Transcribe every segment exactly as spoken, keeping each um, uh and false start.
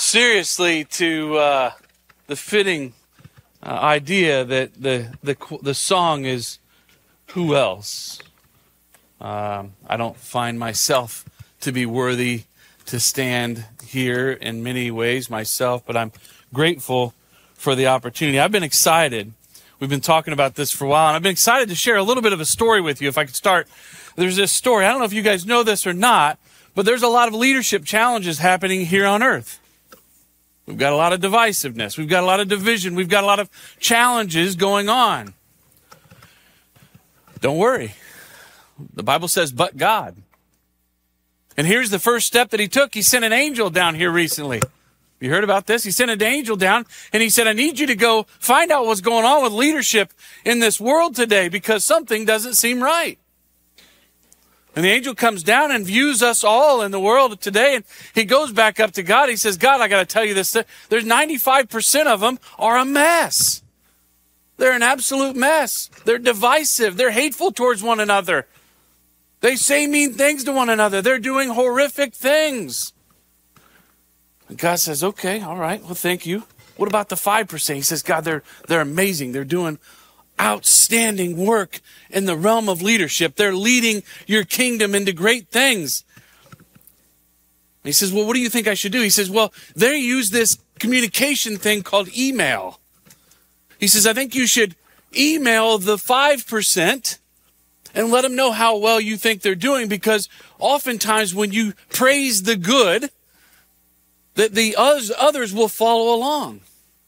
seriously to uh, the fitting uh, idea that the, the the song is "Who Else?" Um, I don't find myself to be worthy to stand here in many ways myself, but I'm grateful for the opportunity. I've been excited. We've been talking about this for a while, and I've been excited to share a little bit of a story with you. If I could start, there's this story. I don't know if you guys know this or not, but there's a lot of leadership challenges happening here on earth. We've got a lot of divisiveness. We've got a lot of division. We've got a lot of challenges going on. Don't worry. The Bible says, but God. And here's the first step that he took. He sent an angel down here recently. You heard about this? He sent an angel down and he said, I need you to go find out what's going on with leadership in this world today because something doesn't seem right. And the angel comes down and views us all in the world today, and he goes back up to God. He says, God, I got to tell you this. There's ninety-five percent of them are a mess. They're an absolute mess. They're divisive. They're hateful towards one another. They say mean things to one another. They're doing horrific things. And God says, okay, all right, well, thank you. What about the five percent? He says, God, they're, they're amazing. They're doing outstanding work in the realm of leadership. They're leading your kingdom into great things. He says, well, what do you think I should do? He says, well, they use this communication thing called email. He says, I think you should email the five percent and let them know how well you think they're doing, because oftentimes when you praise the good, that the others will follow along.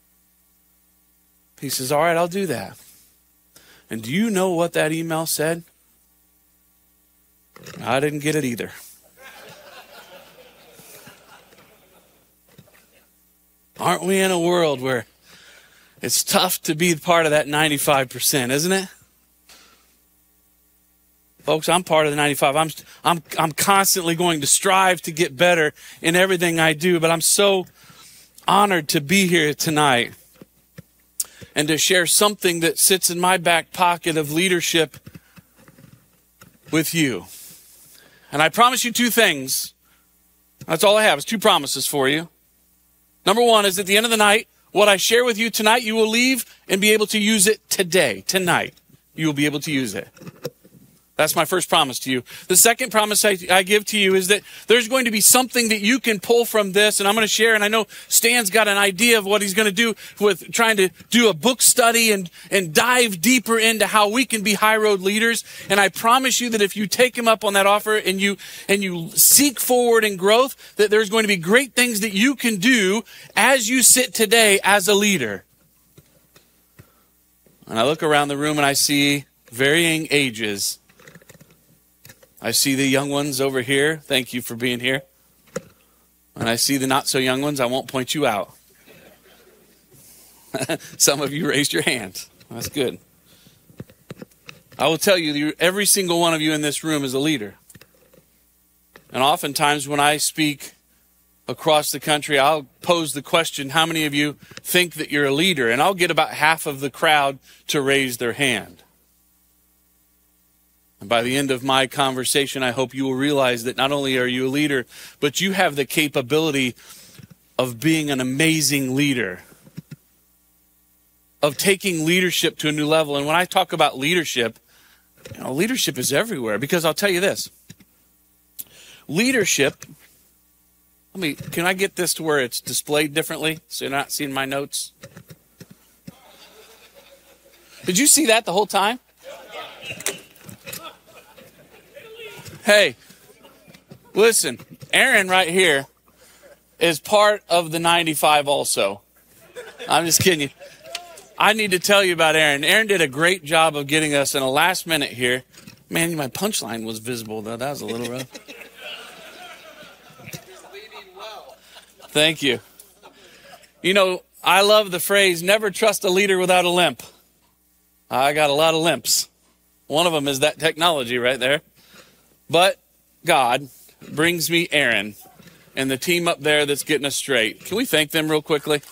He says, all right, I'll do that. And do you know what that email said? I didn't get it either. Aren't we in a world where it's tough to be part of that ninety-five percent, isn't it? Folks, I'm part of the ninety-five. I'm I'm I'm constantly going to strive to get better in everything I do, but I'm so honored to be here tonight and to share something that sits in my back pocket of leadership with you. And I promise you two things. That's all I have is two promises for you. Number one is at the end of the night, what I share with you tonight, you will leave and be able to use it today, tonight. You will be able to use it. That's my first promise to you. The second promise I, I give to you is that there's going to be something that you can pull from this, and I'm going to share, and I know Stan's got an idea of what he's going to do with trying to do a book study and, and dive deeper into how we can be high road leaders. And I promise you that if you take him up on that offer and you and you seek forward in growth, that there's going to be great things that you can do as you sit today as a leader. And I look around the room and I see varying ages. I see the young ones over here. Thank you for being here. And I see the not so young ones. I won't point you out. Some of you raised your hand. That's good. I will tell you, every single one of you in this room is a leader. And oftentimes when I speak across the country, I'll pose the question, how many of you think that you're a leader? And I'll get about half of the crowd to raise their hand. And by the end of my conversation, I hope you will realize that not only are you a leader, but you have the capability of being an amazing leader, of taking leadership to a new level. And when I talk about leadership, you know, leadership is everywhere, because I'll tell you this. Leadership, let me, can I get this to where it's displayed differently so you're not seeing my notes? Did you see that the whole time? Hey, listen, Aaron right here is part of the ninety-five also. I'm just kidding you. I need to tell you about Aaron. Aaron did a great job of getting us in a last minute here. Man, my punchline was visible, though. That was a little rough. Thank you. You know, I love the phrase, never trust a leader without a limp. I got a lot of limps. One of them is that technology right there. But God brings me Aaron and the team up there that's getting us straight. Can we thank them real quickly?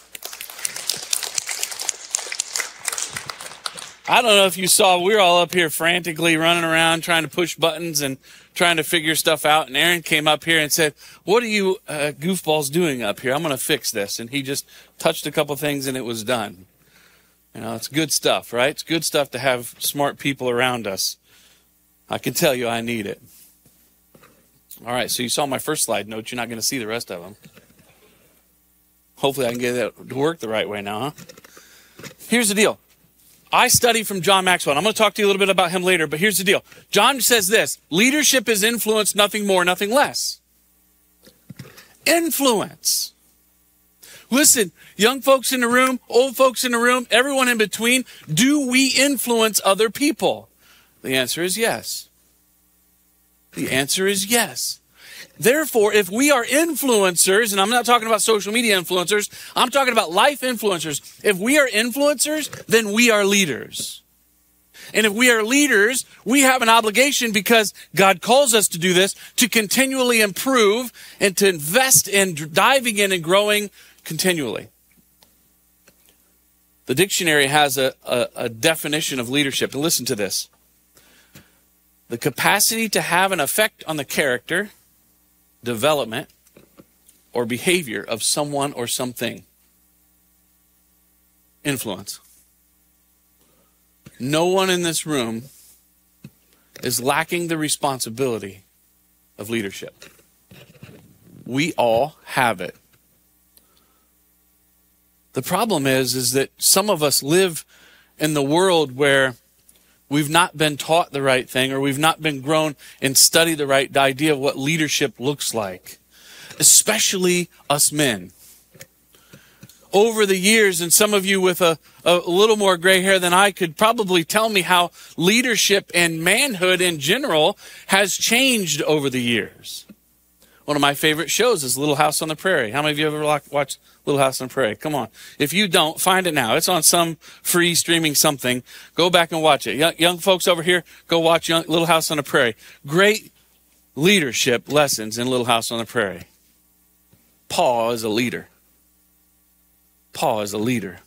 I don't know if you saw, we were all up here frantically running around trying to push buttons and trying to figure stuff out, and Aaron came up here and said, what are you uh, goofballs doing up here? I'm going to fix this. And he just touched a couple things, and it was done. You know, it's good stuff, right? It's good stuff to have smart people around us. I can tell you I need it. All right, so you saw my first slide note. You're not going to see the rest of them. Hopefully I can get that to work the right way now, huh? Here's the deal. I study from John Maxwell. I'm going to talk to you a little bit about him later, but here's the deal. John says this: leadership is influence, nothing more, nothing less. Influence. Listen, young folks in the room, old folks in the room, everyone in between, do we influence other people? The answer is yes. The answer is yes. Therefore, if we are influencers, and I'm not talking about social media influencers, I'm talking about life influencers. If we are influencers, then we are leaders. And if we are leaders, we have an obligation, because God calls us to do this, to continually improve and to invest in diving in and growing continually. The dictionary has a, a, a definition of leadership. And listen to this: the capacity to have an effect on the character, development, or behavior of someone or something. Influence. No one in this room is lacking the responsibility of leadership. We all have it. The problem is, is that some of us live in the world where we've not been taught the right thing, or we've not been grown and studied the right idea of what leadership looks like, especially us men. Over the years, and some of you with a, a little more gray hair than I could probably tell me how leadership and manhood in general has changed over the years. One of my favorite shows is Little House on the Prairie. How many of you ever watched Little House on the Prairie? Come on. If you don't, find it now. It's on some free streaming something. Go back and watch it. Young, young folks over here, go watch young, Little House on the Prairie. Great leadership lessons in Little House on the Prairie. Paul is a leader. Paul is a leader.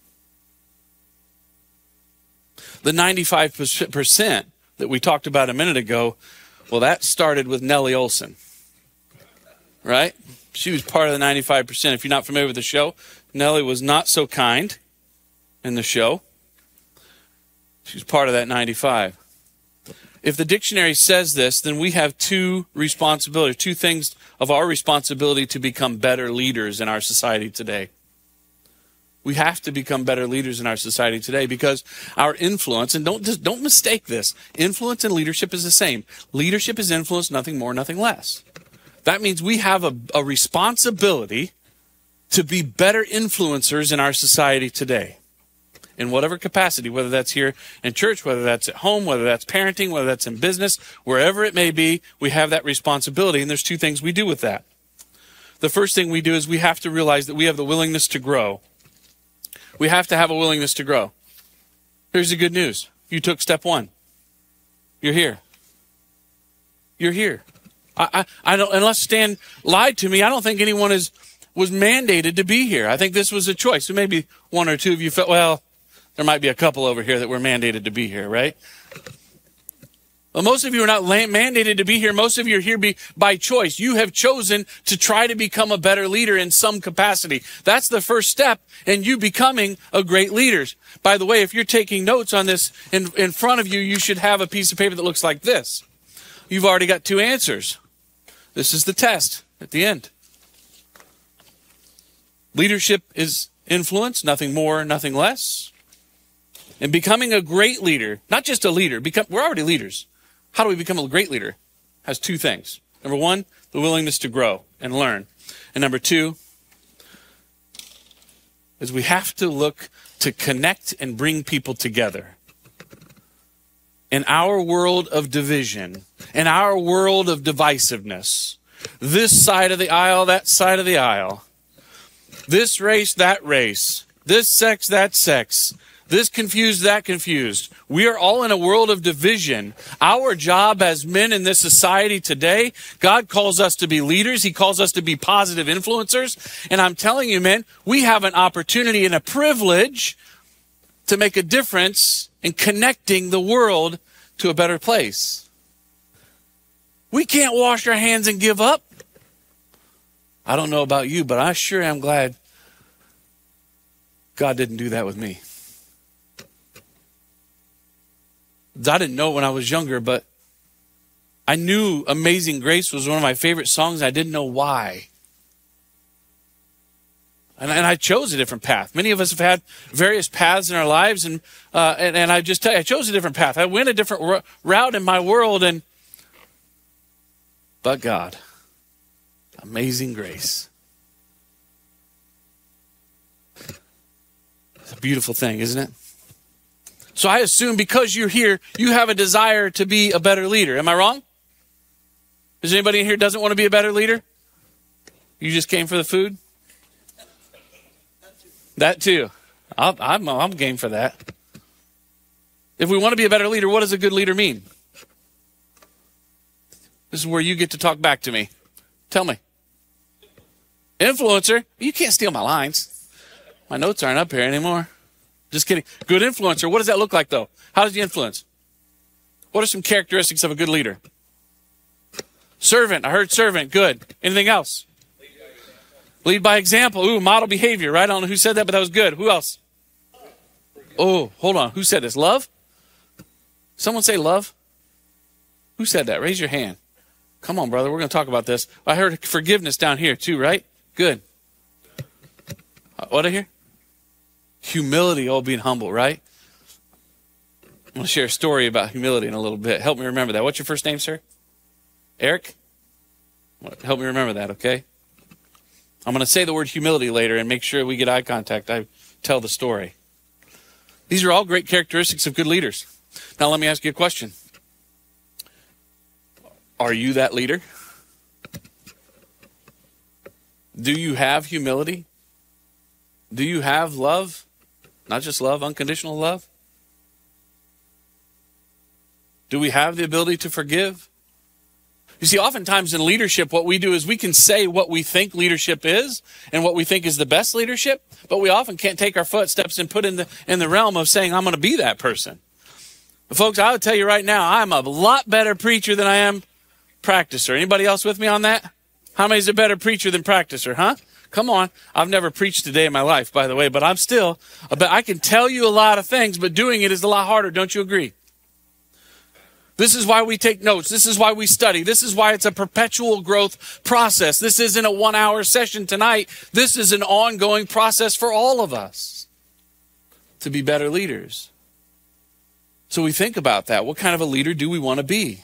The ninety-five percent that we talked about a minute ago, well, that started with Nellie Olson. Right? She was part of the ninety-five percent. If you're not familiar with the show, Nellie was not so kind in the show. She was part of that ninety-five. If the dictionary says this, then we have two responsibilities, two things of our responsibility to become better leaders in our society today. We have to become better leaders in our society today, because our influence, and don't just don't mistake this, influence and leadership is the same. Leadership is influence, nothing more, nothing less. That means we have a, a responsibility to be better influencers in our society today, in whatever capacity, whether that's here in church, whether that's at home, whether that's parenting, whether that's in business, wherever it may be, we have that responsibility. And there's two things we do with that. The first thing we do is we have to realize that we have the willingness to grow. We have to have a willingness to grow. Here's the good news. You took step one. You're here. You're here. I, I, I don't, unless Stan lied to me, I don't think anyone is was mandated to be here. I think this was a choice. So maybe one or two of you felt, well, there might be a couple over here that were mandated to be here, right? Well, most of you are not mandated to be here. Most of you are here be, by choice. You have chosen to try to become a better leader in some capacity. That's the first step in you becoming a great leader. By the way, if you're taking notes on this in, in front of you, you should have a piece of paper that looks like this. You've already got two answers. This is the test at the end. Leadership is influence, nothing more, nothing less. And becoming a great leader, not just a leader, become, we're already leaders. How do we become a great leader? Has two things. Number one, the willingness to grow and learn. And number two is we have to look to connect and bring people together. In our world of division, in our world of divisiveness, this side of the aisle, that side of the aisle, this race, that race, this sex, that sex, this confused, that confused. We are all in a world of division. Our job as men in this society today, God calls us to be leaders. He calls us to be positive influencers. And I'm telling you, men, we have an opportunity and a privilege to make a difference in connecting the world to a better place. We can't wash our hands and give up. I don't know about you, but I sure am glad God didn't do that with me. I didn't know it when I was younger, but I knew Amazing Grace was one of my favorite songs. I didn't know why. And, and I chose a different path. Many of us have had various paths in our lives, and uh, and, and I just tell you, I chose a different path. I went a different r- route in my world, and but God, Amazing Grace. It's a beautiful thing, isn't it? So I assume because you're here, you have a desire to be a better leader. Am I wrong? Is anybody in here doesn't want to be a better leader? You just came for the food? That too. I'll, I'm, I'm game for that. If we want to be a better leader, what does a good leader mean? This is where you get to talk back to me. Tell me. Influencer? You can't steal my lines. My notes aren't up here anymore. Just kidding. Good influencer. What does that look like, though? How does he influence? What are some characteristics of a good leader? Servant. I heard servant. Good. Anything else? Lead by example. Ooh, model behavior, right? I don't know who said that, but that was good. Who else? Oh, hold on. Who said this? Love? Someone say love? Who said that? Raise your hand. Come on, brother. We're going to talk about this. I heard forgiveness down here too, right? Good. What did I hear? Humility, oh, being humble, right? I'm going to share a story about humility in a little bit. Help me remember that. What's your first name, sir? Eric? Help me remember that, okay? I'm going to say the word humility later and make sure we get eye contact. I tell the story. These are all great characteristics of good leaders. Now let me ask you a question. Are you that leader? Do you have humility? Do you have love? Not just love, unconditional love? Do we have the ability to forgive? You see, oftentimes in leadership, what we do is we can say what we think leadership is and what we think is the best leadership, but we often can't take our footsteps and put in the in the realm of saying, I'm going to be that person. But folks, I would tell you right now, I'm a lot better preacher than I am practicer. Anybody else with me on that? How many is a better preacher than practicer, huh? Come on. I've never preached a day in my life, by the way, but I'm still, but I can tell you a lot of things, but doing it is a lot harder. Don't you agree? This is why we take notes. This is why we study. This is why it's a perpetual growth process. This isn't a one-hour session tonight. This is an ongoing process for all of us to be better leaders. So we think about that. What kind of a leader do we want to be?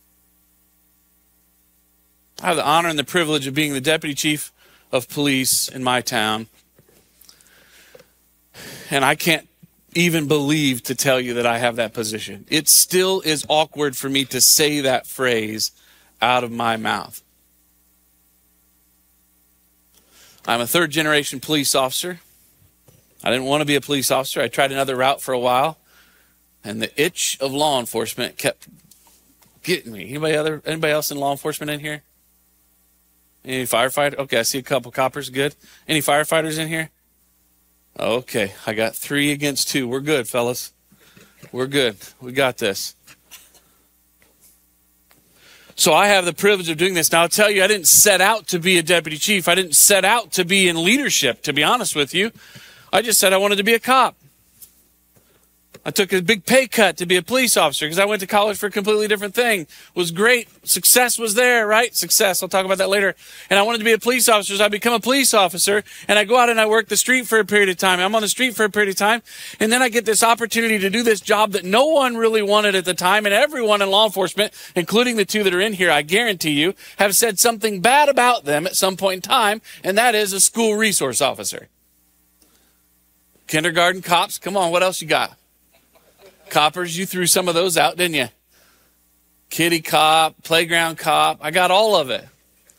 I have the honor and the privilege of being the deputy chief of police in my town. And I can't even believe to tell you that I have that position. It still is awkward for me to say that phrase out of my mouth. I'm a third generation police officer. I didn't want to be a police officer. I tried another route for a while, and the itch of law enforcement kept getting me. Anybody other anybody else in law enforcement in here? Any firefighter? Okay, I see a couple coppers. Good. Any firefighters in here? Okay, I got three against two. We're good, fellas. We're good. We got this. So I have the privilege of doing this. Now, I'll tell you, I didn't set out to be a deputy chief. I didn't set out to be in leadership, to be honest with you. I just said I wanted to be a cop. I took a big pay cut to be a police officer because I went to college for a completely different thing. It was great. Success was there, right? Success. I'll talk about that later. And I wanted to be a police officer, so I become a police officer. And I go out and I work the street for a period of time. I'm on the street for a period of time. And then I get this opportunity to do this job that no one really wanted at the time. And everyone in law enforcement, including the two that are in here, I guarantee you, have said something bad about them at some point in time. And that is a school resource officer. Kindergarten cops. Come on, what else you got? Coppers, you threw some of those out, didn't you? Kitty cop, playground cop. I got all of it.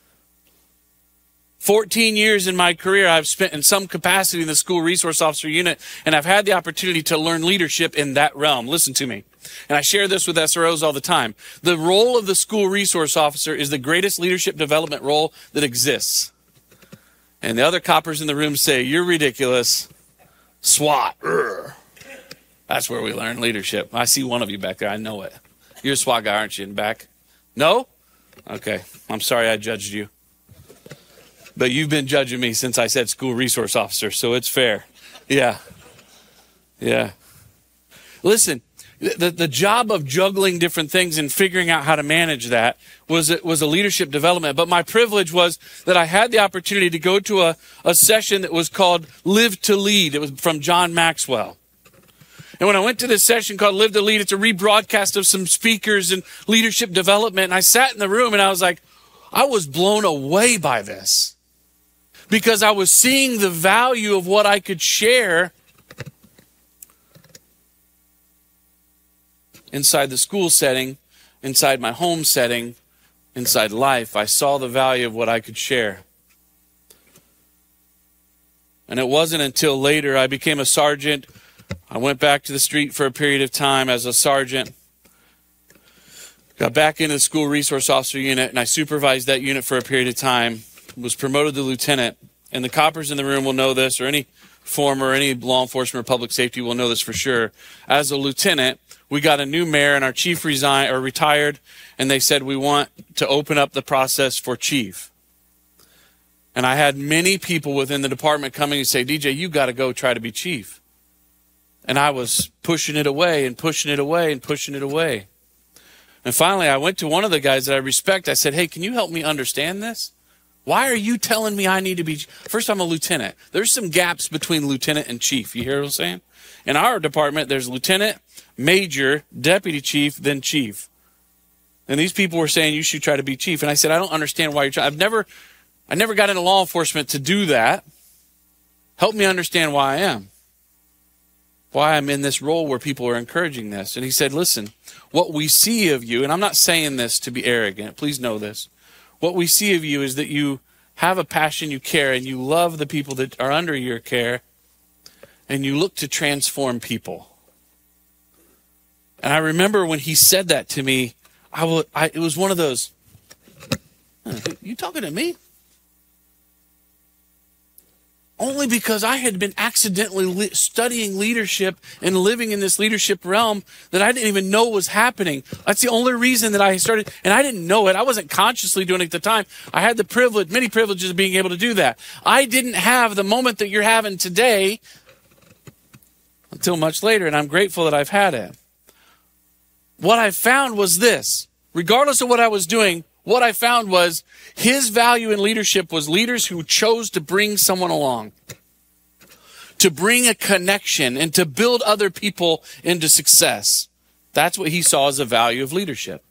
fourteen years in my career I've spent in some capacity in the school resource officer unit, and I've had the opportunity to learn leadership in that realm. Listen to me. And I share this with S R Os all the time. The role of the school resource officer is the greatest leadership development role that exists. And the other coppers in the room say, you're ridiculous. SWAT. Urgh. That's where we learn leadership. I see one of you back there. I know it. You're a SWAT guy, aren't you, in the back? No? Okay. I'm sorry I judged you. But you've been judging me since I said school resource officer, so it's fair. Yeah. Yeah. Listen, the, the job of juggling different things and figuring out how to manage that was, was a leadership development. But my privilege was that I had the opportunity to go to a, a session that was called Live to Lead. It was from John Maxwell. And when I went to this session called Live to Lead, it's a rebroadcast of some speakers and leadership development. And I sat in the room and I was like, I was blown away by this. Because I was seeing the value of what I could share inside the school setting, inside my home setting, inside life. I saw the value of what I could share. And it wasn't until later I became a sergeant. I went back to the street for a period of time as a sergeant. Got back into the school resource officer unit, and I supervised that unit for a period of time. Was promoted to lieutenant, and the coppers in the room will know this, or any former, any law enforcement or public safety will know this for sure. As a lieutenant, we got a new mayor, and our chief resigned or retired, and they said we want to open up the process for chief. And I had many people within the department coming and say, D J, you got to go try to be chief. And I was pushing it away and pushing it away and pushing it away. And finally, I went to one of the guys that I respect. I said, hey, can you help me understand this? Why are you telling me I need to be... First, I'm a lieutenant. There's some gaps between lieutenant and chief. You hear what I'm saying? In our department, there's lieutenant, major, deputy chief, then chief. And these people were saying you should try to be chief. And I said, I don't understand why you're trying. I've never, I never got into law enforcement to do that. Help me understand why I am. Why I'm in this role where people are encouraging this. And he said, listen, what we see of you, and I'm not saying this to be arrogant. Please know this. What we see of you is that you have a passion, you care, and you love the people that are under your care, and you look to transform people. And I remember when he said that to me, I, will, I it was one of those, huh, you talking to me? Only because I had been accidentally le- studying leadership and living in this leadership realm that I didn't even know was happening. That's the only reason that I started, and I didn't know it. I wasn't consciously doing it at the time. I had the privilege, many privileges of being able to do that. I didn't have the moment that you're having today until much later, and I'm grateful that I've had it. What I found was this. Regardless of what I was doing, what I found was his value in leadership was leaders who chose to bring someone along, to bring a connection and to build other people into success. That's what he saw as the value of leadership.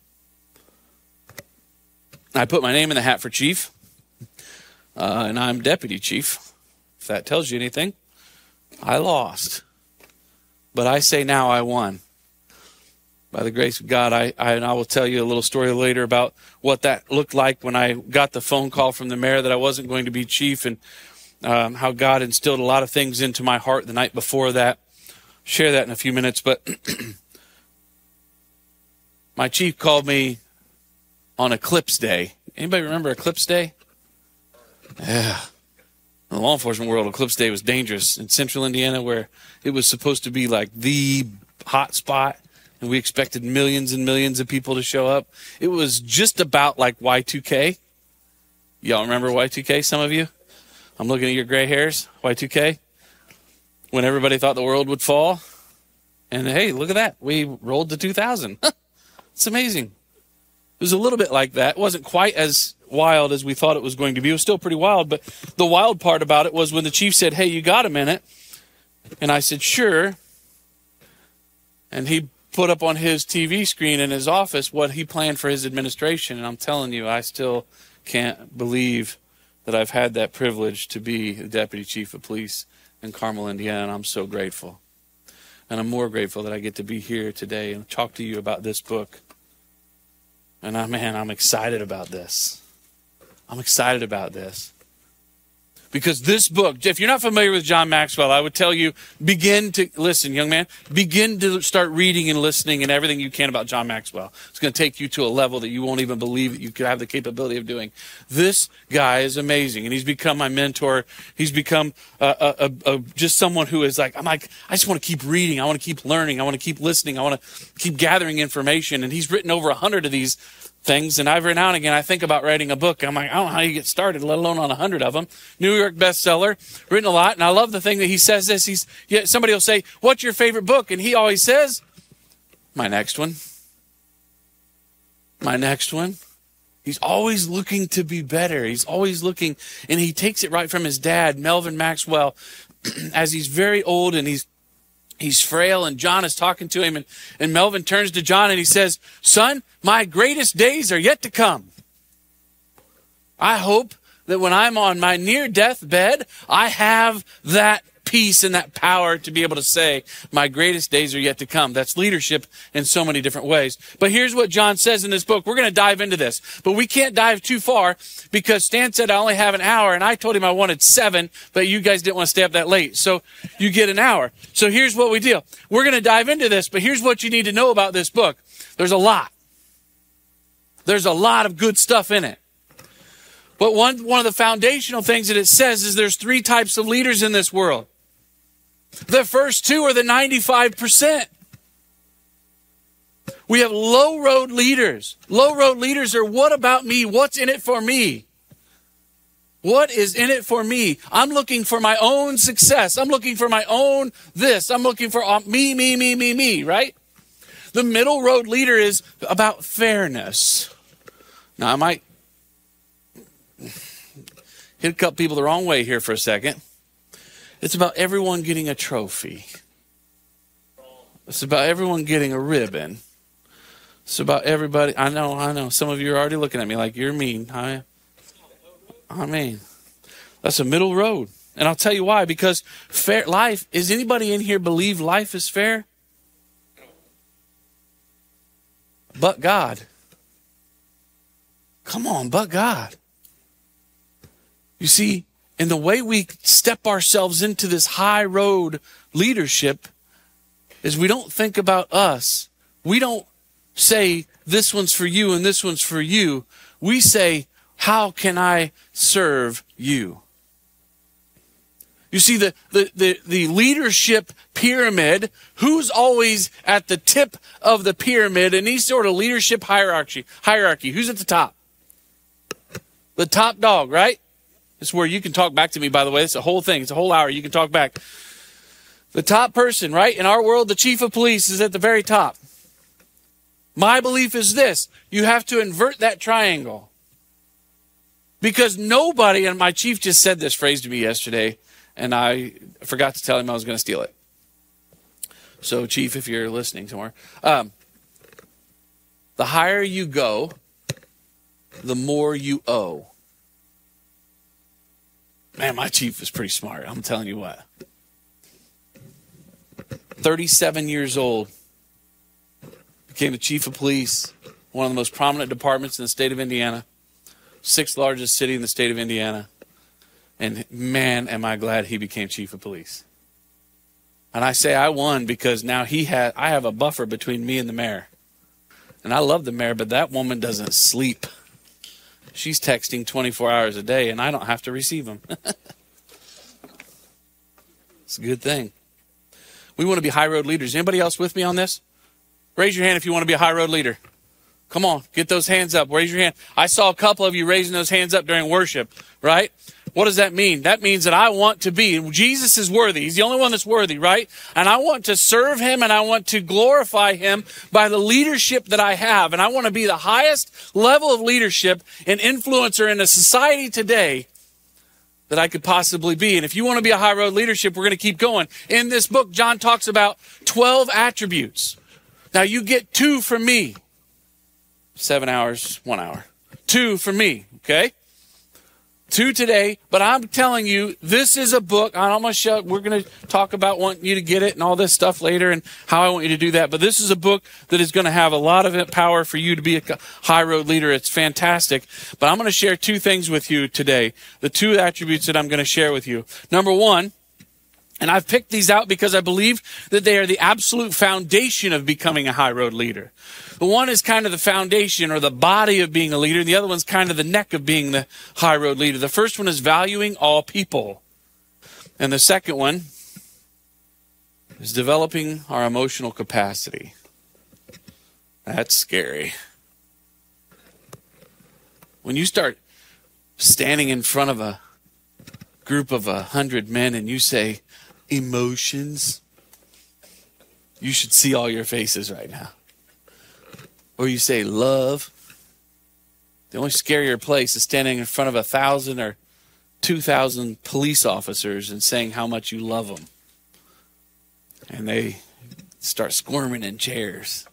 I put my name in the hat for chief, uh, and I'm deputy chief. If that tells you anything, I lost. But I say now I won. By the grace of God, I, I and I will tell you a little story later about what that looked like when I got the phone call from the mayor that I wasn't going to be chief, and um, how God instilled a lot of things into my heart the night before that. Share that in a few minutes, but my chief called me on Eclipse Day. Anybody remember Eclipse Day? Yeah. In the law enforcement world, Eclipse Day was dangerous in central Indiana, where it was supposed to be like the hot spot. And we expected millions and millions of people to show up. It was just about like Y two K. Y'all remember Y two K, some of you? I'm looking at your gray hairs. Y two K. When everybody thought the world would fall. And hey, look at that. We rolled to two thousand. It's amazing. It was a little bit like that. It wasn't quite as wild as we thought it was going to be. It was still pretty wild. But the wild part about it was when the chief said, hey, you got a minute? And I said, sure. And he put up on his T V screen in his office what he planned for his administration. And I'm telling you, I still can't believe that I've had that privilege to be the deputy chief of police in Carmel, Indiana. And I'm so grateful. And I'm more grateful that I get to be here today and talk to you about this book. And I, man, I'm excited about this. I'm excited about this. Because this book, if you're not familiar with John Maxwell, I would tell you, begin to, listen, young man, begin to start reading and listening and everything you can about John Maxwell. It's going to take you to a level that you won't even believe that you could have the capability of doing. This guy is amazing, and he's become my mentor. He's become a, a, a, a, just someone who is like, I'm like, I just want to keep reading. I want to keep learning. I want to keep listening. I want to keep gathering information. And he's written over a hundred of these things. And every now and again, I think about writing a book. I'm like, I don't know how you get started, let alone on a hundred of them. New York bestseller, written a lot. And I love the thing that he says this. He's yeah, somebody will say, what's your favorite book? And he always says, my next one. My next one. He's always looking to be better. He's always looking, and he takes it right from his dad, Melvin Maxwell, as he's very old and he's he's frail, and John is talking to him, and, and Melvin turns to John and he says, son, my greatest days are yet to come. I hope that when I'm on my near-death bed, I have that peace and that power to be able to say, my greatest days are yet to come. That's leadership in so many different ways. But here's what John says in this book. We're going to dive into this, but we can't dive too far because Stan said I only have an hour, and I told him I wanted seven, but you guys didn't want to stay up that late. So you get an hour. So here's what we do. We're going to dive into this, but here's what you need to know about this book. There's a lot. There's a lot of good stuff in it. But one, one of the foundational things that it says is there's three types of leaders in this world. The first two are the ninety-five percent. We have low road leaders. Low road leaders are, what about me? What's in it for me? What is in it for me? I'm looking for my own success. I'm looking for my own this. I'm looking for me, me, me, me, me, right? The middle road leader is about fairness. Now, I might hit a couple people the wrong way here for a second. It's about everyone getting a trophy. It's about everyone getting a ribbon. It's about everybody. I know, I know. Some of you are already looking at me like you're mean. I, I mean, that's a middle road. And I'll tell you why. Because fair life, is anybody in here believe life is fair? But God. Come on, but God. You see, and the way we step ourselves into this high road leadership is we don't think about us. We don't say, this one's for you and this one's for you. We say, how can I serve you? You see, the, the, the, the leadership pyramid, who's always at the tip of the pyramid in any sort of leadership hierarchy? Hierarchy. Who's at the top? The top dog, right? It's where you can talk back to me, by the way. It's a whole thing. It's a whole hour. You can talk back. The top person, right? In our world, the chief of police is at the very top. My belief is this. You have to invert that triangle. Because nobody, and my chief just said this phrase to me yesterday, and I forgot to tell him I was going to steal it. So, chief, if you're listening somewhere. Um, the higher you go, the more you owe. Man, my chief is pretty smart. I'm telling you what. thirty-seven years old. Became the chief of police. One of the most prominent departments in the state of Indiana. Sixth largest city in the state of Indiana. And man, am I glad he became chief of police. And I say I won because now he had, I have a buffer between me and the mayor. And I love the mayor, but that woman doesn't sleep. She's texting twenty-four hours a day, and I don't have to receive them. It's a good thing. We want to be high road leaders. Anybody else with me on this? Raise your hand if you want to be a high road leader. Come on, get those hands up. Raise your hand. I saw a couple of you raising those hands up during worship, right? What does that mean? That means that I want to be. Jesus is worthy. He's the only one that's worthy, right? And I want to serve him and I want to glorify him by the leadership that I have. And I want to be the highest level of leadership and influencer in a society today that I could possibly be. And if you want to be a high road leadership, we're going to keep going. In this book, John talks about twelve attributes. Now you get two from me. Seven hours, one hour. Two from me, okay? Two today, but I'm telling you, this is a book. I'm almost show, we're going to talk about wanting you to get it and all this stuff later and how I want you to do that. But this is a book that is going to have a lot of power for you to be a high road leader. It's fantastic. But I'm going to share two things with you today. The two attributes that I'm going to share with you. Number one, and I've picked these out because I believe that they are the absolute foundation of becoming a high road leader. The one is kind of the foundation or the body of being a leader. The other one's kind of the neck of being the high road leader. The first one is valuing all people. And the second one is developing our emotional capacity. That's scary. When you start standing in front of a group of a hundred men and you say emotions, you should see all your faces right now. Or you say love. The only scarier place is standing in front of a thousand or two thousand police officers and saying how much you love them. And they start squirming in chairs.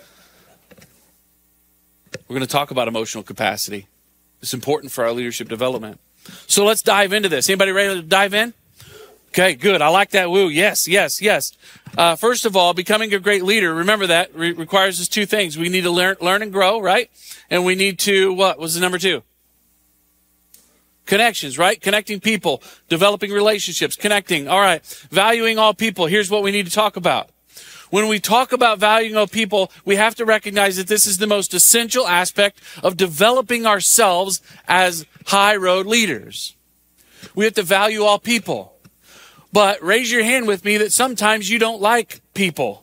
We're going to talk about emotional capacity. It's important for our leadership development. So let's dive into this. Anybody ready to dive in? Okay, good. I like that. Woo. Yes, yes, yes. Uh, first of all, becoming a great leader, remember that, re- requires us two things. We need to learn, learn and grow, right? And we need to, what was the number two? Connections, right? Connecting people, developing relationships, connecting. All right. Valuing all people. Here's what we need to talk about. When we talk about valuing all people, we have to recognize that this is the most essential aspect of developing ourselves as high road leaders. We have to value all people. But raise your hand with me that sometimes you don't like people.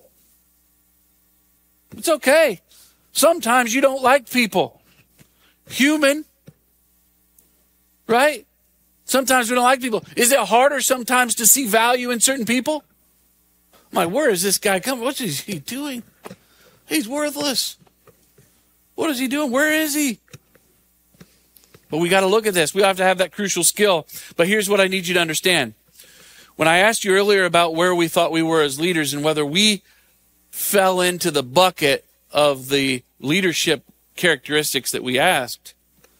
It's okay. Sometimes you don't like people. Human. Right? Sometimes we don't like people. Is it harder sometimes to see value in certain people? I'm like, where is this guy coming? What is he doing? He's worthless. What is he doing? Where is he? But we got to look at this. We have to have that crucial skill. But here's what I need you to understand. When I asked you earlier about where we thought we were as leaders and whether we fell into the bucket of the leadership characteristics that we asked,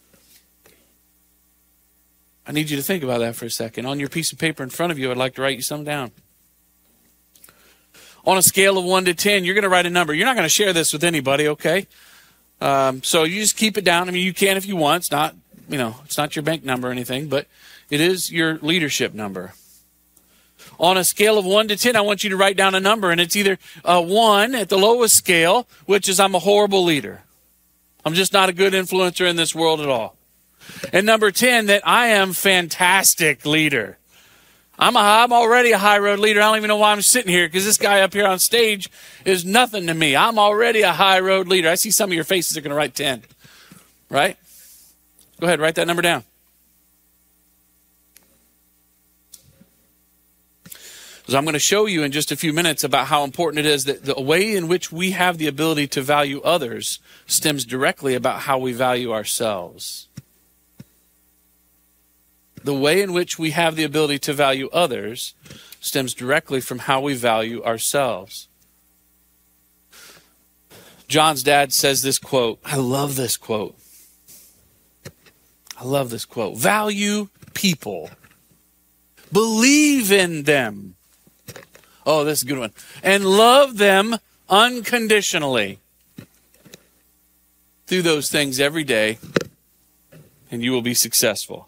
I need you to think about that for a second. On your piece of paper in front of you, I'd like to write you some down. On a scale of one to ten, you're going to write a number. You're not going to share this with anybody, okay? Um, so you just keep it down. I mean, you can if you want. It's not, you know, it's not your bank number or anything, but it is your leadership number. On a scale of one to ten, I want you to write down a number, and it's either a one at the lowest scale, which is I'm a horrible leader. I'm just not a good influencer in this world at all. And number ten, that I am fantastic leader. I'm a, I'm already a high road leader. I don't even know why I'm sitting here because this guy up here on stage is nothing to me. I'm already a high road leader. I see some of your faces are going to write ten, right? Go ahead, write that number down. So I'm going to show you in just a few minutes about how important it is that the way in which we have the ability to value others stems directly about how we value ourselves. The way in which we have the ability to value others stems directly from how we value ourselves. John's dad says this quote. I love this quote. I love this quote. Value people. Believe in them. Oh, this is a good one. And love them unconditionally. Do those things every day, and you will be successful.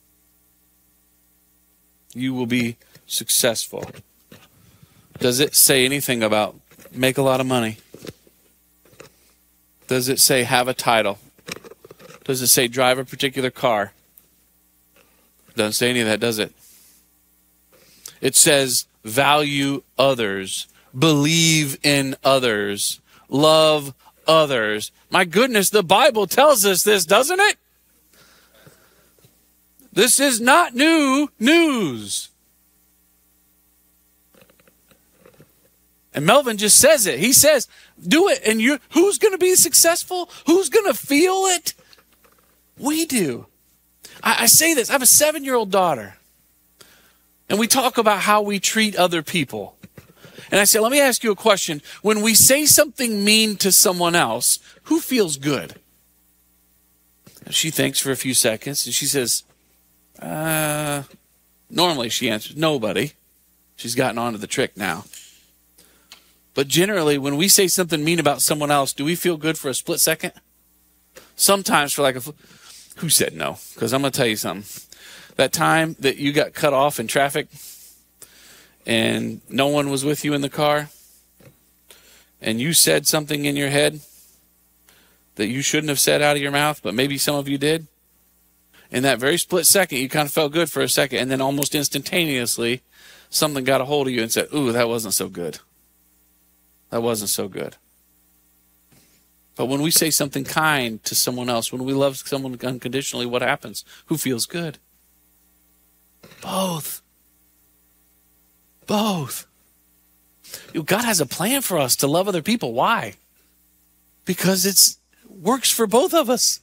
You will be successful. Does it say anything about make a lot of money? Does it say have a title? Does it say drive a particular car? Doesn't say any of that, does it? It says value others, believe in others, love others. My goodness, the Bible tells us this, doesn't it? This is not new news. And Melvin just says it. He says, do it. And you, who's going to be successful? Who's going to feel it? We do. I, I say this. I have a seven-year-old daughter. And we talk about how we treat other people. And I say, let me ask you a question. When we say something mean to someone else, who feels good? And she thinks for a few seconds and she says, Uh, normally she answers, nobody. She's gotten onto the trick now. But generally, when we say something mean about someone else, do we feel good for a split second? Sometimes for like a, who said no? Because I'm going to tell you something. That time that you got cut off in traffic and no one was with you in the car and you said something in your head that you shouldn't have said out of your mouth, but maybe some of you did. In that very split second, you kind of felt good for a second, and then almost instantaneously, something got a hold of you and said, ooh, that wasn't so good. That wasn't so good. But when we say something kind to someone else, when we love someone unconditionally, what happens? Who feels good? Both. Both. God has a plan for us to love other people. Why? Because it works for both of us.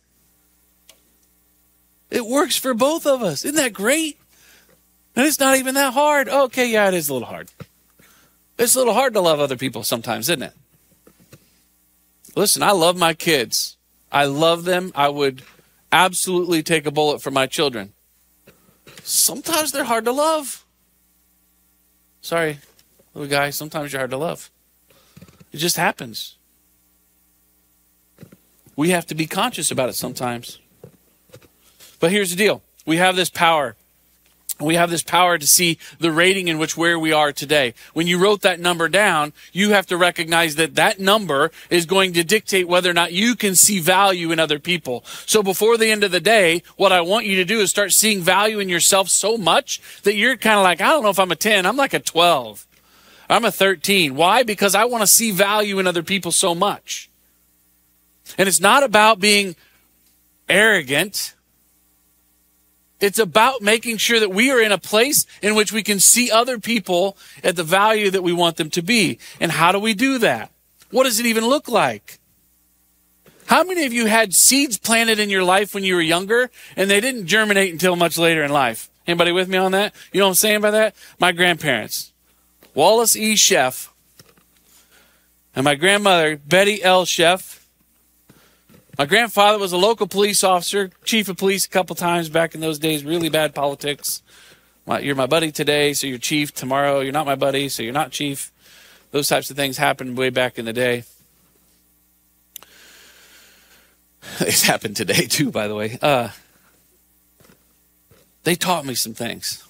It works for both of us. Isn't that great? And it's not even that hard. Okay, yeah, it is a little hard. It's a little hard to love other people sometimes, isn't it? Listen, I love my kids. I love them. I would absolutely take a bullet for my children. Sometimes they're hard to love. Sorry, little guy, sometimes you're hard to love. It just happens. We have to be conscious about it sometimes. But here's the deal. We have this power. We have this power to see the rating in which where we are today. When you wrote that number down, you have to recognize that that number is going to dictate whether or not you can see value in other people. So before the end of the day, what I want you to do is start seeing value in yourself so much that you're kind of like, I don't know if I'm a ten, I'm like a twelve. I'm a thirteen. Why? Because I want to see value in other people so much. And it's not about being arrogant. It's about making sure that we are in a place in which we can see other people at the value that we want them to be. And how do we do that? What does it even look like? How many of you had seeds planted in your life when you were younger and they didn't germinate until much later in life? Anybody with me on that? You know what I'm saying by that? My grandparents, Wallace E. Sheff, and my grandmother, Betty L. Sheff. My grandfather was a local police officer, chief of police a couple times back in those days, really bad politics. My, you're my buddy today, so you're chief. Tomorrow, you're not my buddy, so you're not chief. Those types of things happened way back in the day. It's happened today, too, by the way. Uh, they taught me some things.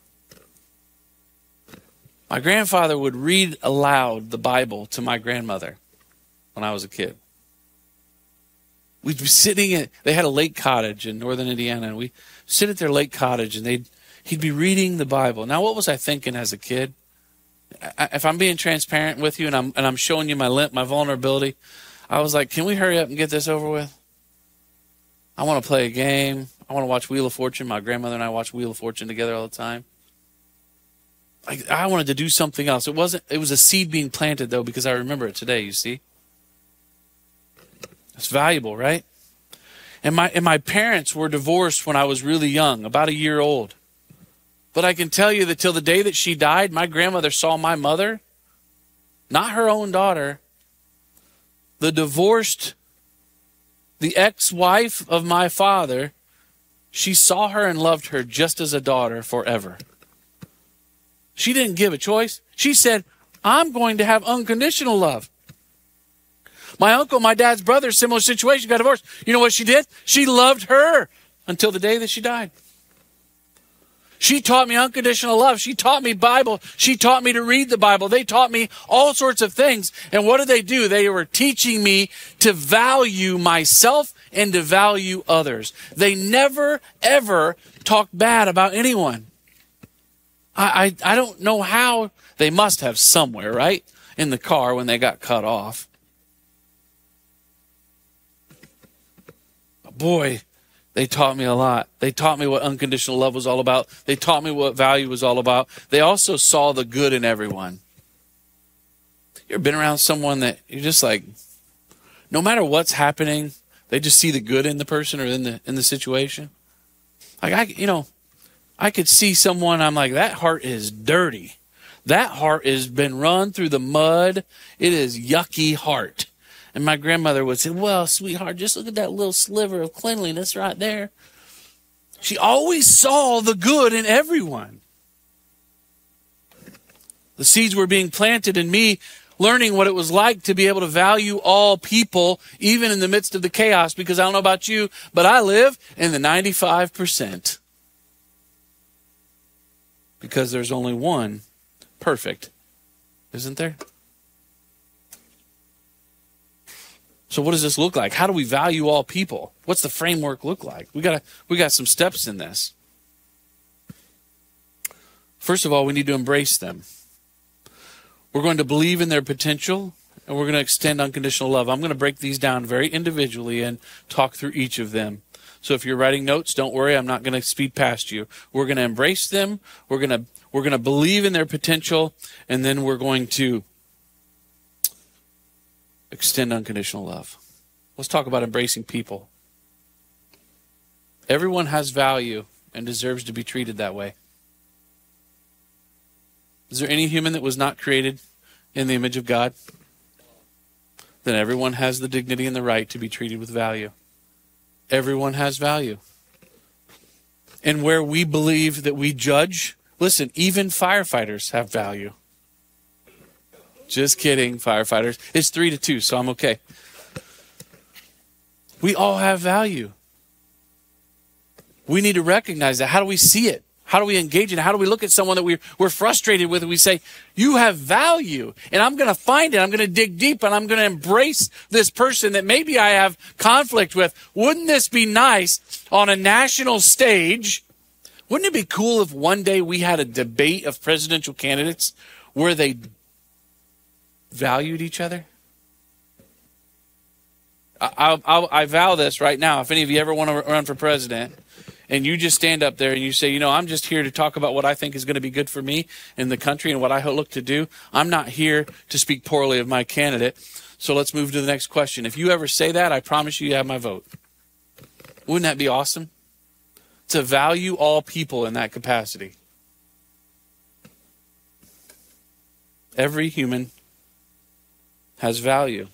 My grandfather would read aloud the Bible to my grandmother when I was a kid. We'd be sitting at, they had a lake cottage in northern Indiana, and we sit at their lake cottage, and they'd, he'd be reading the Bible. Now, what was I thinking as a kid? I, if I'm being transparent with you and I'm, and I'm showing you my limp, my vulnerability, I was like, can we hurry up and get this over with? I want to play a game. I want to watch Wheel of Fortune. My grandmother and I watch Wheel of Fortune together all the time. I, I wanted to do something else. It wasn't, it was a seed being planted, though, because I remember it today, you see. It's valuable, right? And my and my parents were divorced when I was really young, about a year old. But I can tell you that till the day that she died, my grandmother saw my mother, not her own daughter, the divorced, the ex-wife of my father. She saw her and loved her just as a daughter forever. She didn't give a choice. She said, I'm going to have unconditional love. My uncle, my dad's brother, similar situation, got divorced. You know what she did? She loved her until the day that she died. She taught me unconditional love. She taught me Bible. She taught me to read the Bible. They taught me all sorts of things. And what did they do? They were teaching me to value myself and to value others. They never, ever talked bad about anyone. I, I, I don't know how. They must have somewhere, right? In the car when they got cut off. Boy, they taught me a lot. They taught me what unconditional love was all about. They taught me what value was all about. They also saw the good in everyone. You ever been around someone that you're just like, no matter what's happening, they just see the good in the person or in the in the situation? Like, I, you know, I could see someone, I'm like, that heart is dirty. That heart has been run through the mud. It is yucky heart. And my grandmother would say, well, sweetheart, just look at that little sliver of cleanliness right there. She always saw the good in everyone. The seeds were being planted in me, learning what it was like to be able to value all people, even in the midst of the chaos, because I don't know about you, but I live in the ninety-five percent. Because there's only one perfect, isn't there? So what does this look like? How do we value all people? What's the framework look like? We got we got some steps in this. First of all, we need to embrace them. We're going to believe in their potential and we're going to extend unconditional love. I'm going to break these down very individually and talk through each of them. So if you're writing notes, don't worry, I'm not going to speed past you. We're going to embrace them. We're going to we're going to believe in their potential, and then we're going to extend unconditional love. Let's talk about embracing people. Everyone has value and deserves to be treated that way. Is there any human that was not created in the image of God? Then everyone has the dignity and the right to be treated with value. Everyone has value. And where we believe that we judge, listen, even firefighters have value. Just kidding, firefighters. It's three to two, so I'm okay. We all have value. We need to recognize that. How do we see it? How do we engage in it? How do we look at someone that we're, we're frustrated with and we say, you have value, and I'm going to find it. I'm going to dig deep, and I'm going to embrace this person that maybe I have conflict with. Wouldn't this be nice on a national stage? Wouldn't it be cool if one day we had a debate of presidential candidates where they valued each other? I, I, I vow this right now. If any of you ever want to run for president, and you just stand up there and you say, you know, I'm just here to talk about what I think is going to be good for me and the country and what I look to do. I'm not here to speak poorly of my candidate. So let's move to the next question. If you ever say that, I promise you, you have my vote. Wouldn't that be awesome? To value all people in that capacity. Every human has value.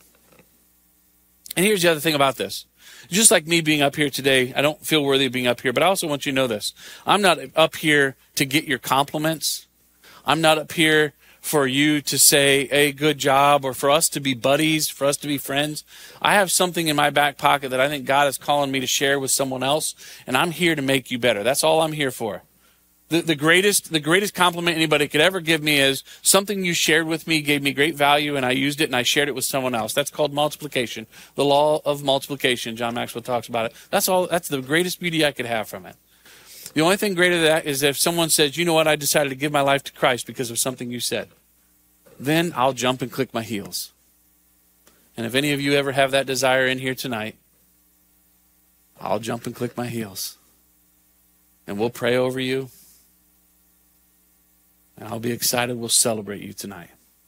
And here's the other thing about this. Just like me being up here today, I don't feel worthy of being up here, but I also want you to know this. I'm not up here to get your compliments. I'm not up here for you to say, hey, good job, or for us to be buddies, for us to be friends. I have something in my back pocket that I think God is calling me to share with someone else, and I'm here to make you better. That's all I'm here for. The, the greatest the greatest compliment anybody could ever give me is something you shared with me, gave me great value, and I used it and I shared it with someone else. That's called multiplication. The law of multiplication. John Maxwell talks about it. That's all. That's the greatest beauty I could have from it. The only thing greater than that is if someone says, you know what, I decided to give my life to Christ because of something you said. Then I'll jump and click my heels. And if any of you ever have that desire in here tonight, I'll jump and click my heels. And we'll pray over you. And I'll be excited. We'll celebrate you tonight.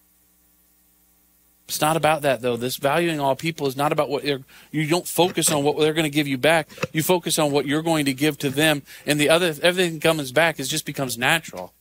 It's not about that, though. This valuing all people is not about what they're, you don't focus on what they're going to give you back. You focus on what you're going to give to them. And the other, everything comes back, it just becomes natural.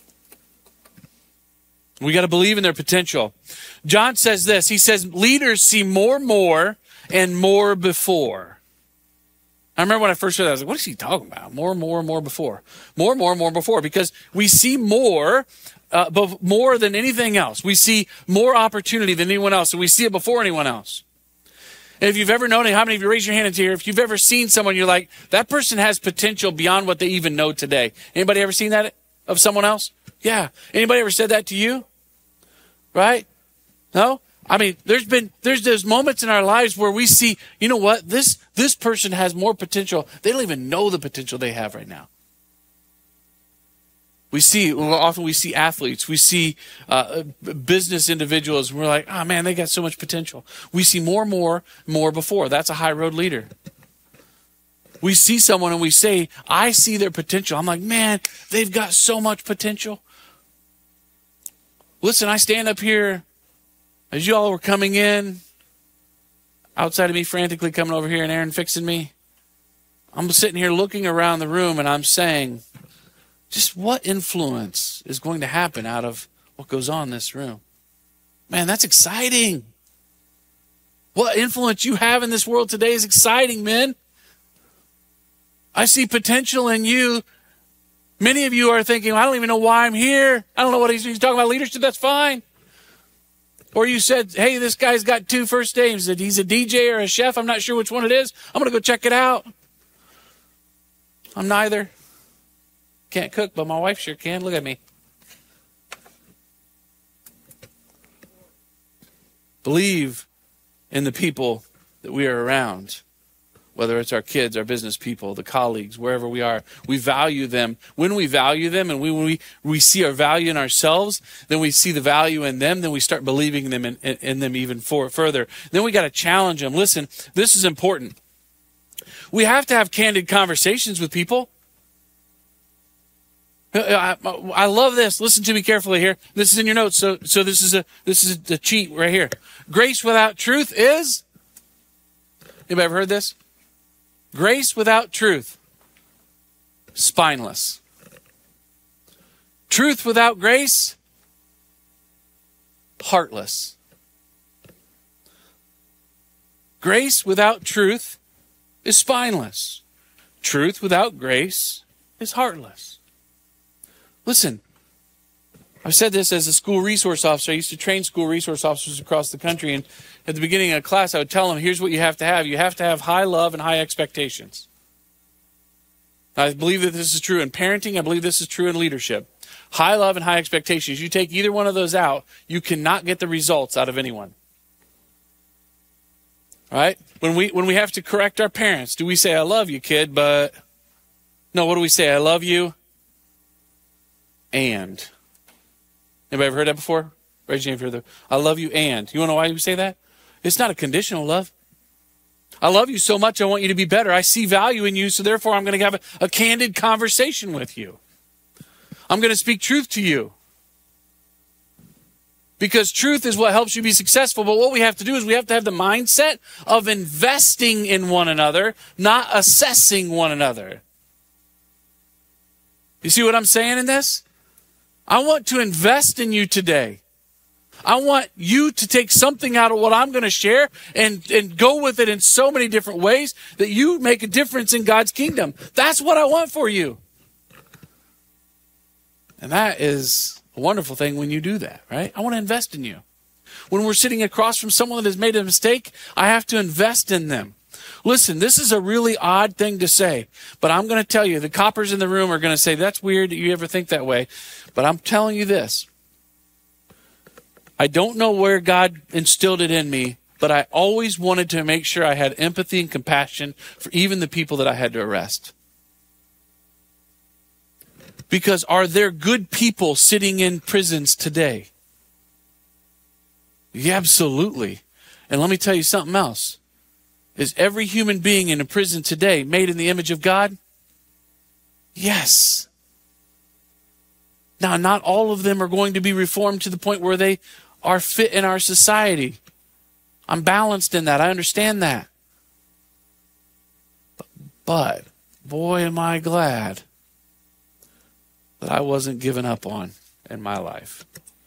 We got to believe in their potential. John says this. He says, leaders see more, more, and more before. I remember when I first heard that, I was like, what is he talking about? More, more, more before. More, more, more before. Because we see more, uh, but more than anything else. We see more opportunity than anyone else. And we see it before anyone else. And if you've ever known it, how many of you raise your hand here? If you've ever seen someone, you're like, that person has potential beyond what they even know today. Anybody ever seen that of someone else? Yeah. Anybody ever said that to you? Right? No? I mean, there's been, there's those moments in our lives where we see, you know what, this, this person has more potential. They don't even know the potential they have right now. We see, often we see athletes, we see uh, business individuals, and we're like, oh man, they got so much potential. We see more, more, more before. That's a high road leader. We see someone and we say, I see their potential. I'm like, man, they've got so much potential. Listen, I stand up here as you all were coming in, outside of me frantically coming over here and Aaron fixing me, I'm sitting here looking around the room and I'm saying, just what influence is going to happen out of what goes on in this room? Man, that's exciting. What influence you have in this world today is exciting, men. I see potential in you. Many of you are thinking, I don't even know why I'm here. I don't know what he's, he's talking about leadership. That's fine. Or you said, hey, this guy's got two first names. He's a D J or a chef. I'm not sure which one it is. I'm going to go check it out. I'm neither. Can't cook, but my wife sure can. Look at me. Believe in the people that we are around. whether it's our kids, our business people, the colleagues, wherever we are. We value them. When we value them and we, when we, we see our value in ourselves, then we see the value in them, then we start believing them in, in, in them even for, further. Then we got to challenge them. Listen, this is important. We have to have candid conversations with people. I, I love this. Listen to me carefully here. This is in your notes. So, so this is a this is a cheat right here. Grace without truth is. Anybody ever heard this? Grace without truth, spineless. Truth without grace, heartless. Grace without truth is spineless. Truth without grace is heartless. Listen, I've said this as a school resource officer. I used to train school resource officers across the country, and at the beginning of class, I would tell them, here's what you have to have. You have to have high love and high expectations. I believe that this is true in parenting. I believe this is true in leadership. High love and high expectations. You take either one of those out, you cannot get the results out of anyone. All right? When we, when we have to correct our parents, do we say, I love you, kid, but... No, what do we say? I love you. And anybody ever heard that before? Raise your hand if you're there. I love you and. You want to know why we say that? It's not a conditional love. I love you so much I want you to be better. I see value in you, so therefore I'm going to have a, a candid conversation with you. I'm going to speak truth to you. Because truth is what helps you be successful. But what we have to do is we have to have the mindset of investing in one another, not assessing one another. You see what I'm saying in this? I want to invest in you today. I want you to take something out of what I'm going to share and, and go with it in so many different ways that you make a difference in God's kingdom. That's what I want for you. And that is a wonderful thing when you do that, right? I want to invest in you. When we're sitting across from someone that has made a mistake, I have to invest in them. Listen, this is a really odd thing to say, but I'm going to tell you, the coppers in the room are going to say, that's weird that you ever think that way. But I'm telling you this. I don't know where God instilled it in me, but I always wanted to make sure I had empathy and compassion for even the people that I had to arrest. Because are there good people sitting in prisons today? Yeah, absolutely. And let me tell you something else. Is every human being in a prison today made in the image of God? Yes. Now, not all of them are going to be reformed to the point where they are fit in our society. I'm balanced in that. I understand that. But, boy, am I glad that I wasn't given up on in my life.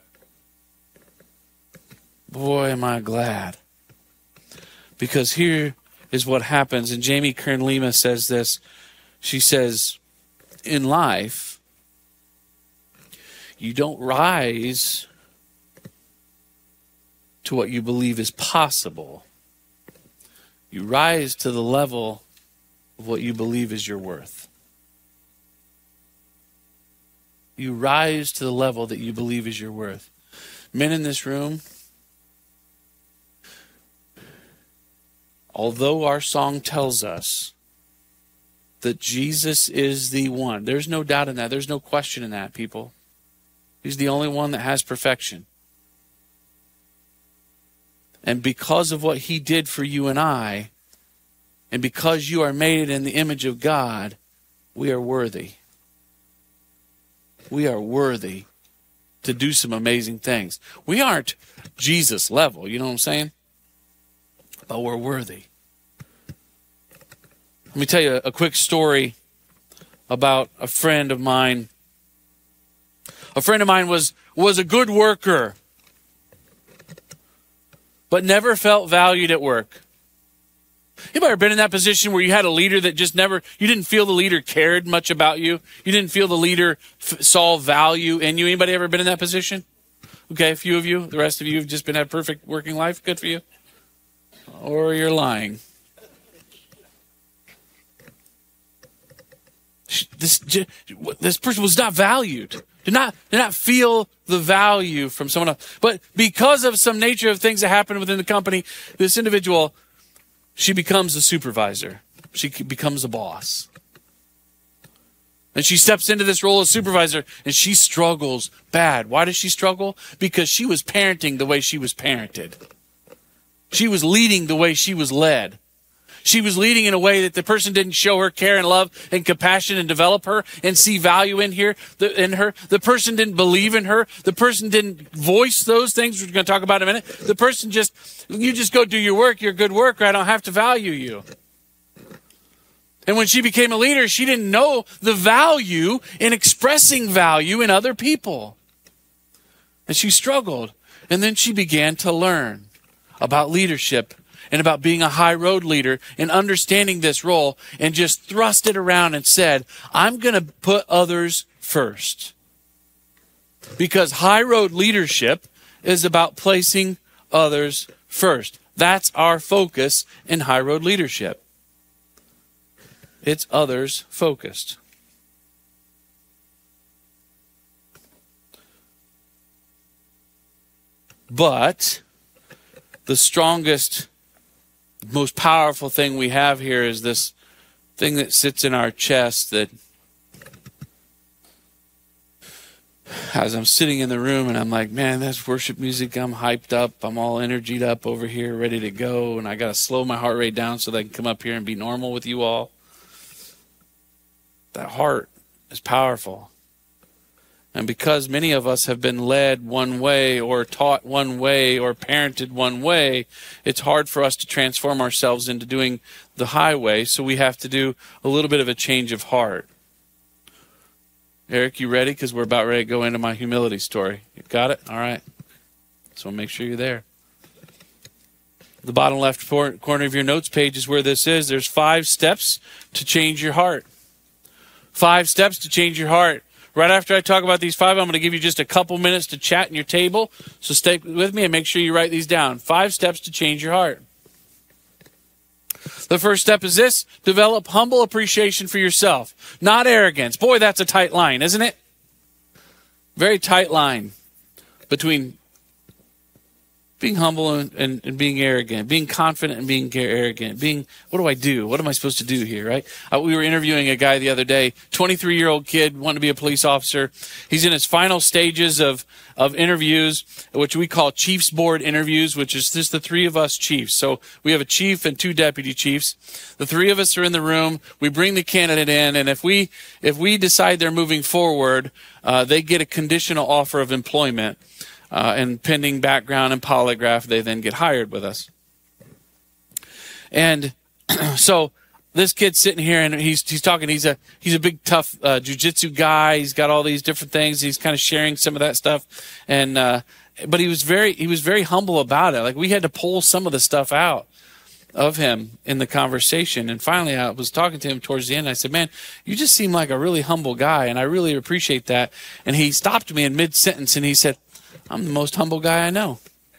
Boy, am I glad. Because here is what happens. And Jamie Kern-Lima says this. She says, in life, you don't rise to what you believe is possible. You rise to the level of what you believe is your worth. You rise to the level that you believe is your worth. Men in this room, although our song tells us that Jesus is the one, there's no doubt in that. There's no question in that, people. He's the only one that has perfection. And because of what he did for you and I, and because you are made in the image of God, we are worthy. We are worthy to do some amazing things. We aren't Jesus level, you know what I'm saying? But we're worthy. Let me tell you a quick story about a friend of mine. A friend of mine was, was a good worker, but never felt valued at work. Anybody ever been in that position where you had a leader that just never, you didn't feel the leader cared much about you? You didn't feel the leader f- saw value in you? Anybody ever been in that position? Okay, a few of you. The rest of you have just been had a perfect working life. Good for you. Or you're lying. This, this person was not valued. Did not, did not feel the value from someone else. But because of some nature of things that happened within the company, this individual, she becomes a supervisor. she becomes a boss. And she steps into this role as supervisor, and she struggles bad. Why does she struggle? Because she was parenting the way she was parented. She was leading the way she was led. She was leading in a way that the person didn't show her care and love and compassion and develop her and see value in here, in her. The person didn't believe in her. The person didn't voice those things, which we're going to talk about in a minute. The person just, you just go do your work. You're a good worker. I don't have to value you. And when she became a leader, she didn't know the value in expressing value in other people. And she struggled. And then she began to learn about leadership and about being a high road leader and understanding this role, and just thrust it around and said, I'm going to put others first. Because high road leadership is about placing others first. That's our focus in high road leadership. It's others focused. But the strongest, most powerful thing we have here is this thing that sits in our chest that, as I'm sitting in the room and I'm like, man, that's worship music. I'm hyped up. I'm all energied up over here, ready to go. And I got to slow my heart rate down so that I can come up here and be normal with you all. That heart is powerful. And because many of us have been led one way or taught one way or parented one way, it's hard for us to transform ourselves into doing the high way. So we have to do a little bit of a change of heart. Eric, you ready? Because we're about ready to go into my humility story. You got it? All right. So make sure you're there. The bottom left corner of your notes page is where this is. There's five steps to change your heart. Five steps to change your heart. Right after I talk about these five, I'm going to give you just a couple minutes to chat in your table. So stay with me and make sure you write these down. Five steps to change your heart. The first step is this: develop humble appreciation for yourself, not arrogance. Boy, that's a tight line, isn't it? Very tight line between being humble and, and, and being arrogant, being confident and being arrogant, being, what do I do? What am I supposed to do here, right? Uh, we were interviewing a guy the other day, twenty-three-year-old kid, wanted to be a police officer. He's in his final stages of, of interviews, which we call Chiefs Board interviews, which is just the three of us chiefs. So we have a chief and two deputy chiefs. The three of us are in the room. We bring the candidate in, and if we if we decide they're moving forward, uh, they get a conditional offer of employment. Uh, and pending background and polygraph, they then get hired with us. And so this kid's sitting here and he's he's talking. He's a he's a big tough uh, jiu-jitsu guy. He's got all these different things. He's kind of sharing some of that stuff. And uh, but he was very he was very humble about it. Like, we had to pull some of the stuff out of him in the conversation. And finally, I was talking to him towards the end. I said, "Man, you just seem like a really humble guy, and I really appreciate that." And he stopped me in mid-sentence and he said, "I'm the most humble guy I know."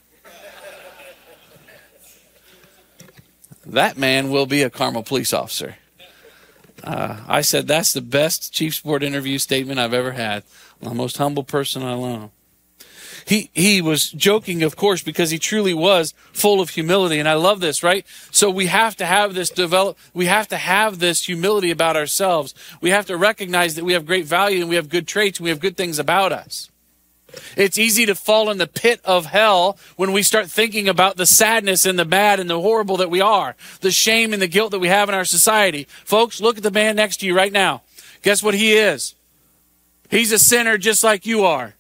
That man will be a Carmel police officer. Uh, I said, that's the best Chiefs Board interview statement I've ever had. I'm the most humble person I know. He he was joking, of course, because he truly was full of humility. And I love this, right? So we have to have this develop. We have to have this humility about ourselves. We have to recognize that we have great value and we have good traits and we have good things about us. It's easy to fall in the pit of hell when we start thinking about the sadness and the bad and the horrible that we are, the shame and the guilt that we have in our society. Folks, look at the man next to you right now. Guess what he is? He's a sinner just like you are.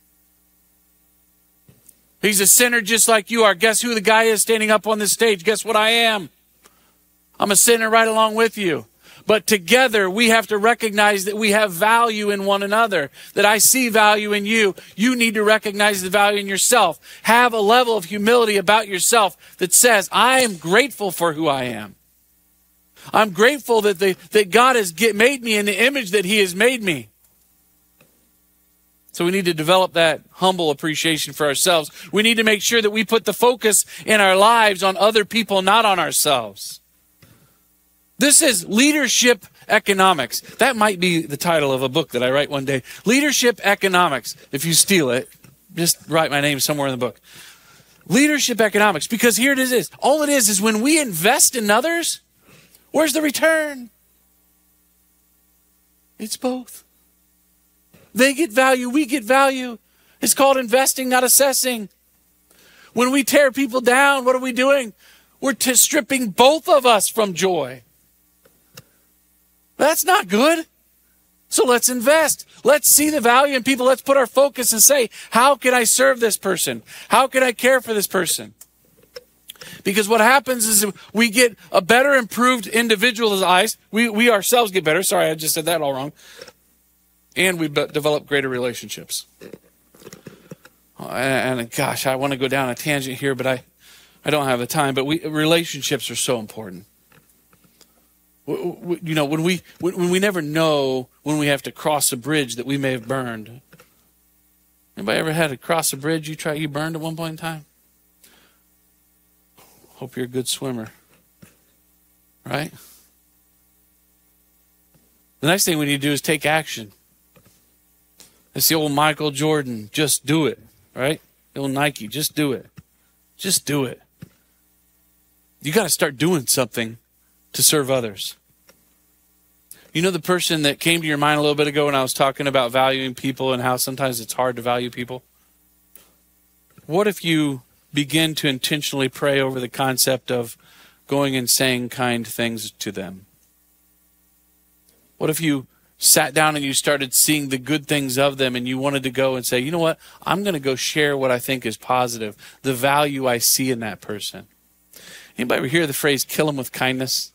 He's a sinner just like you are. Guess who the guy is standing up on this stage? Guess what I am? I'm a sinner right along with you. But together, we have to recognize that we have value in one another, that I see value in you. You need to recognize the value in yourself. Have a level of humility about yourself that says, I am grateful for who I am. I'm grateful that, the, that God has get, made me in the image that he has made me. So we need to develop that humble appreciation for ourselves. We need to make sure that we put the focus in our lives on other people, not on ourselves. This is leadership economics. That might be the title of a book that I write one day. Leadership economics. If you steal it, just write my name somewhere in the book. Leadership economics. Because here it is. All it is is when we invest in others, Where's the return? It's both. They get value, we get value. It's called investing, not assessing. When we tear people down, what are we doing? We're t- stripping both of us from joy. That's not good. So let's invest. Let's see the value in people. Let's put our focus and say, how can I serve this person? How can I care for this person? Because what happens is we get a better, improved individual's eyes. We, we ourselves get better. Sorry, I just said that all wrong. And we be- develop greater relationships. And, and gosh, I want to go down a tangent here, but I, I don't have the time. But we relationships are so important. You know, when we when we never know when we have to cross a bridge that we may have burned. Anybody ever had to cross a bridge you try you burned at one point in time? Hope you're a good swimmer. Right? The next thing we need to do is take action. It's the old Michael Jordan, just do it. Right? The old Nike, just do it. Just do it. You got to start doing something to serve others. You know the person that came to your mind a little bit ago when I was talking about valuing people and how sometimes it's hard to value people? What if you begin to intentionally pray over the concept of going and saying kind things to them? What if you sat down and you started seeing the good things of them and you wanted to go and say, you know what, I'm going to go share what I think is positive, the value I see in that person. Anybody ever hear the phrase, kill them with kindness?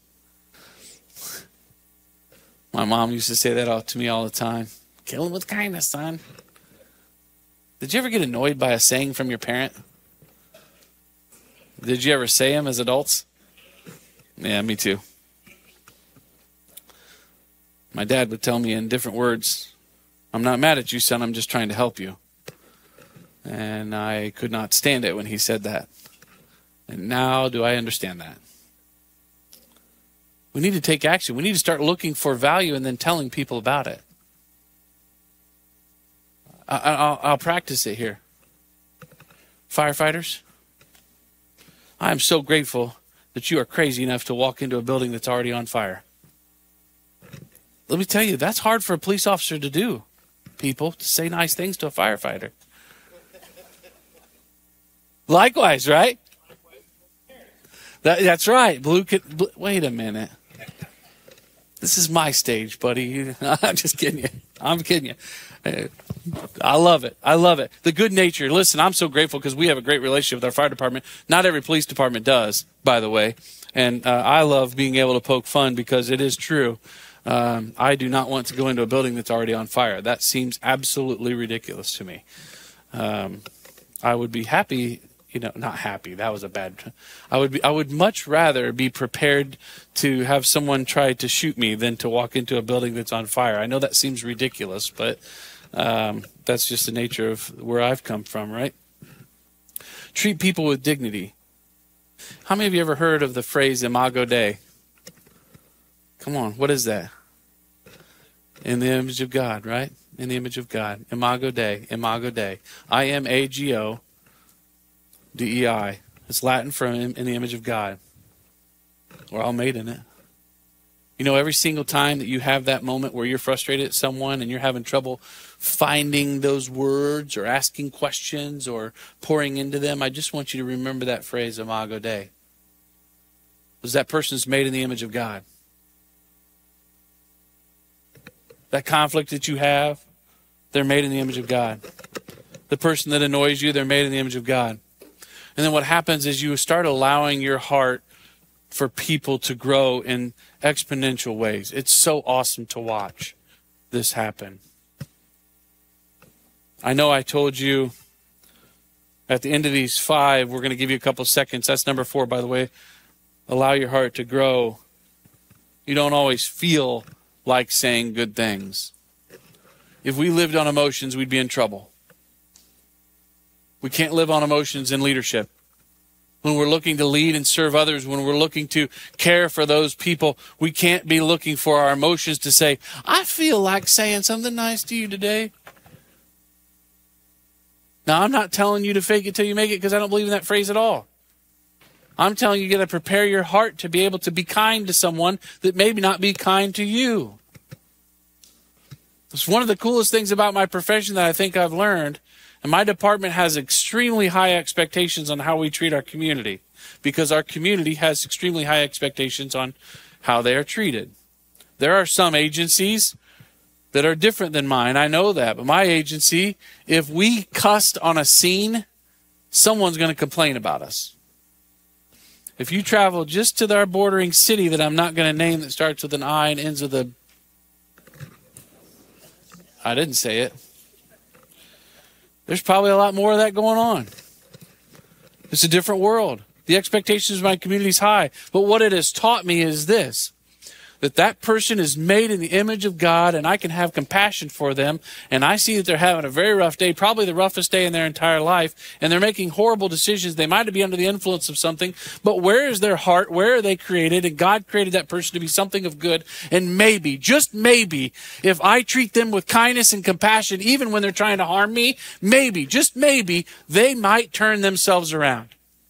My mom used to say that all to me all the time. Kill them with kindness, son. Did you ever get annoyed by a saying from your parent? Did you ever say them as adults? Yeah, me too. My dad would tell me in different words, I'm not mad at you, son, I'm just trying to help you. And I could not stand it when he said that. And now do I understand that? We need to take action. We need to start looking for value and then telling people about it. I, I'll, I'll practice it here. Firefighters, I am so grateful that you are crazy enough to walk into a building that's already on fire. Let me tell you, that's hard for a police officer to do, people, to say nice things to a firefighter. Likewise, right? That, that's right. Blue, blue. Wait a minute. This is my stage, buddy. I'm just kidding you. I'm kidding you. I love it. I love it. The good nature. Listen, I'm so grateful because we have a great relationship with our fire department. Not every police department does, by the way. And uh, I love being able to poke fun because it is true. Um, I do not want to go into a building that's already on fire. That seems absolutely ridiculous to me. Um, I would be happy. You know, not happy. That was a bad. I would be. I would much rather be prepared to have someone try to shoot me than to walk into a building that's on fire. I know that seems ridiculous, but um, that's just the nature of where I've come from, right? Treat people with dignity. How many of you ever heard of the phrase Imago Dei? Come on, what is that? In the image of God, right? In the image of God. Imago Dei. Imago Dei. I M A G O. D E I. It's Latin for in the image of God. We're all made in it. You know, every single time that you have that moment where you're frustrated at someone and you're having trouble finding those words or asking questions or pouring into them, I just want you to remember that phrase, Imago Dei. Because that person's made in the image of God. That conflict that you have, they're made in the image of God. The person that annoys you, they're made in the image of God. And then what happens is you start allowing your heart for people to grow in exponential ways. It's so awesome to watch this happen. I know I told you at the end of these five, we're going to give you a couple seconds. That's number four, by the way. Allow your heart to grow. You don't always feel like saying good things. If we lived on emotions, we'd be in trouble. We can't live on emotions in leadership. When we're looking to lead and serve others, when we're looking to care for those people, we can't be looking for our emotions to say, I feel like saying something nice to you today. Now, I'm not telling you to fake it till you make it because I don't believe in that phrase at all. I'm telling you, you got to prepare your heart to be able to be kind to someone that maybe not be kind to you. It's one of the coolest things about my profession that I think I've learned. And my department has extremely high expectations on how we treat our community, because our community has extremely high expectations on how they are treated. There are some agencies that are different than mine. I know that. But my agency, if we cussed on a scene, someone's going to complain about us. If you travel just to our bordering city that I'm not going to name, that starts with an I and ends with a... I didn't say it. There's probably a lot more of that going on. It's a different world. The expectations of my community is high. But what it has taught me is this, that that person is made in the image of God, and I can have compassion for them, and I see that they're having a very rough day, probably the roughest day in their entire life, and they're making horrible decisions. They might be under the influence of something, but where is their heart? Where are they created? And God created that person to be something of good, and maybe, just maybe, if I treat them with kindness and compassion, even when they're trying to harm me, maybe, just maybe, they might turn themselves around.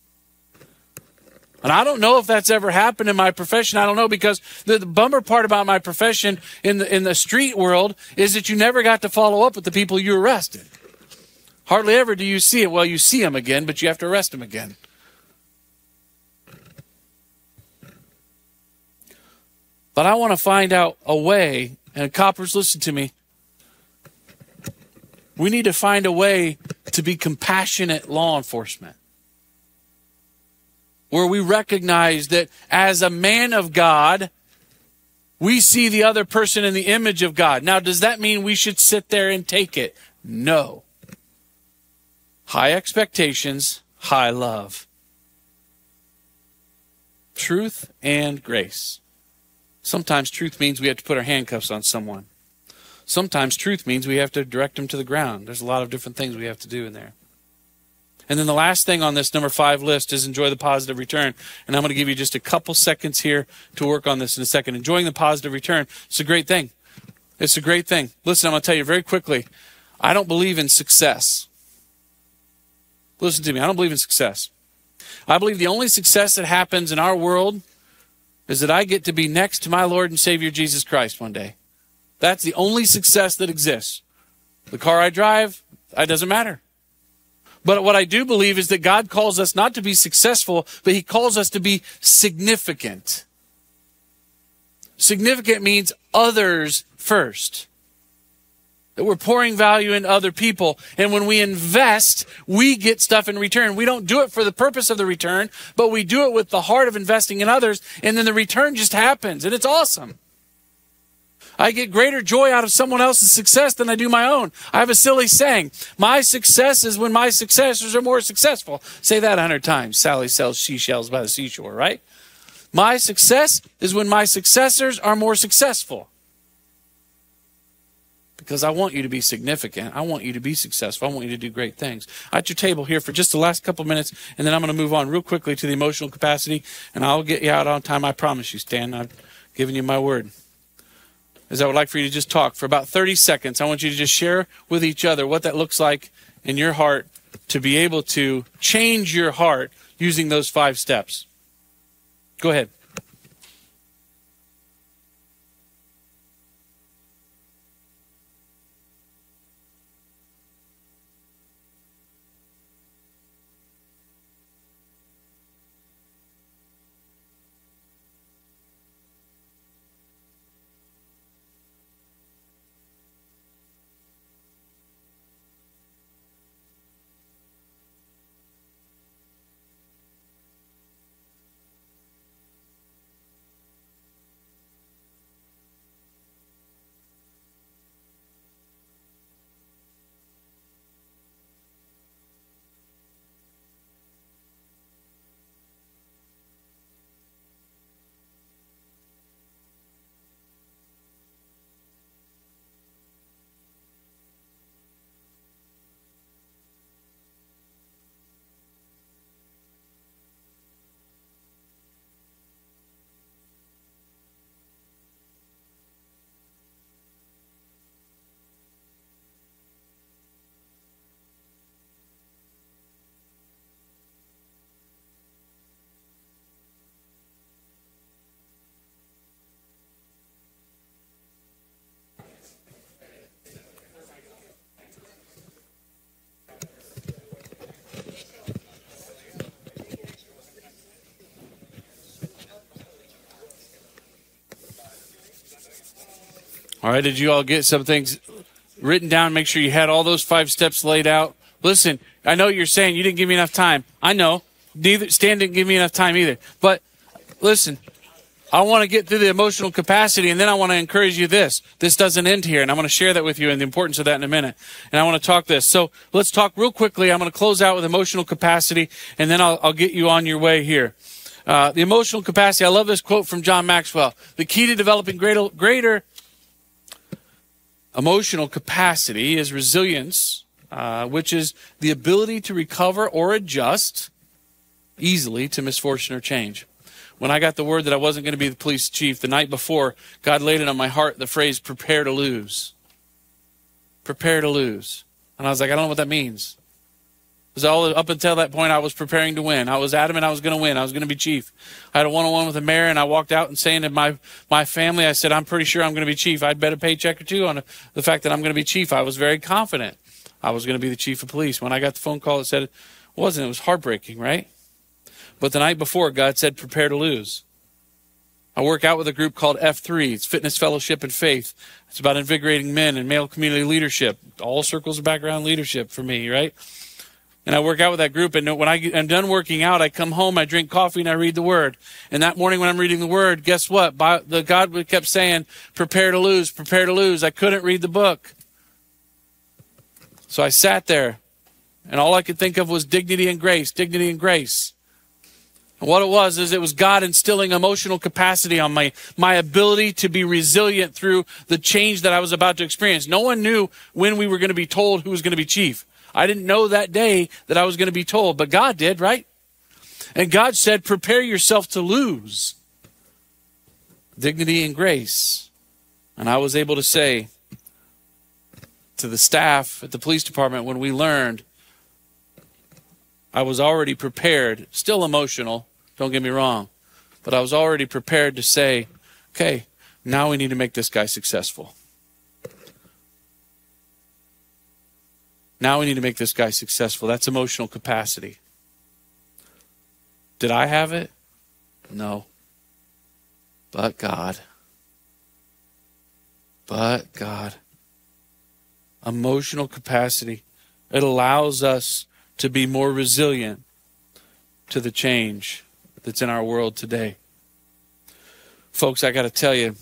And I don't know if that's ever happened in my profession. I don't know, because the, the bummer part about my profession in the, in the street world is that you never got to follow up with the people you arrested. Hardly ever do you see it. Well, you see them again, but you have to arrest them again. But I want to find out a way, and coppers, listen to me. We need to find a way to be compassionate law enforcement, where we recognize that as a man of God, we see the other person in the image of God. Now, does that mean we should sit there and take it? No. High expectations, high love. Truth and grace. Sometimes truth means we have to put our handcuffs on someone. Sometimes truth means we have to direct them to the ground. There's a lot of different things we have to do in there. And then the last thing on this number five list is enjoy the positive return. And I'm going to give you just a couple seconds here to work on this in a second. Enjoying the positive return. It's a great thing. It's a great thing. Listen, I'm going to tell you very quickly. I don't believe in success. Listen to me. I don't believe in success. I believe the only success that happens in our world is that I get to be next to my Lord and Savior Jesus Christ one day. That's the only success that exists. The car I drive, it doesn't matter. But what I do believe is that God calls us not to be successful, but he calls us to be significant. Significant means others first. That we're pouring value into other people. And when we invest, we get stuff in return. We don't do it for the purpose of the return, but we do it with the heart of investing in others. And then the return just happens. And it's awesome. I get greater joy out of someone else's success than I do my own. I have a silly saying. My success is when my successors are more successful. Say that a hundred times. Sally sells seashells by the seashore, right? My success is when my successors are more successful. Because I want you to be significant. I want you to be successful. I want you to do great things. At your table here for just the last couple minutes, and then I'm going to move on real quickly to the emotional capacity, and I'll get you out on time. I promise you, Stan. I've given you my word. Is I would like for you to just talk for about thirty seconds. I want you to just share with each other what that looks like in your heart to be able to change your heart using those five steps. Go ahead. All right, did you all get some things written down? Make sure you had all those five steps laid out. Listen, I know you're saying you didn't give me enough time. I know. Neither Stan didn't give me enough time either. But listen, I want to get through the emotional capacity, and then I want to encourage you this. This doesn't end here, and I'm going to share that with you and the importance of that in a minute. And I want to talk this. So let's talk real quickly. I'm going to close out with emotional capacity, and then I'll, I'll get you on your way here. Uh, the emotional capacity. I love this quote from John Maxwell. The key to developing greater, greater emotional capacity is resilience, uh, which is the ability to recover or adjust easily to misfortune or change. When I got the word that I wasn't going to be the police chief the night before, God laid it on my heart, the phrase, prepare to lose. Prepare to lose. And I was like, I don't know what that means. Because all up until that point, I was preparing to win. I was adamant I was going to win. I was going to be chief. I had a one-on-one with the mayor, and I walked out and saying to my, my family, I said, I'm pretty sure I'm going to be chief. I'd bet a paycheck or two on the fact that I'm going to be chief. I was very confident I was going to be the chief of police. When I got the phone call, it said it wasn't. It was heartbreaking, right? But the night before, God said, prepare to lose. I work out with a group called F three. It's Fitness, Fellowship, and Faith. It's about invigorating men and male community leadership. All circles of background leadership for me, right? And I work out with that group, and when I get, I'm done working out, I come home, I drink coffee, and I read the Word. And that morning when I'm reading the Word, guess what? By, the God kept saying, prepare to lose, prepare to lose. I couldn't read the book. So I sat there, and all I could think of was dignity and grace, dignity and grace. And what it was is it was God instilling emotional capacity on my, my ability to be resilient through the change that I was about to experience. No one knew when we were going to be told who was going to be chief. I didn't know that day that I was going to be told, but God did, right? And God said, prepare yourself to lose dignity and grace. And I was able to say to the staff at the police department when we learned, I was already prepared, still emotional, don't get me wrong, but I was already prepared to say, okay, now we need to make this guy successful. Now we need to make this guy successful. That's emotional capacity. Did I have it? No. But God. But God. Emotional capacity. It allows us to be more resilient to the change that's in our world today. Folks, I got to tell you,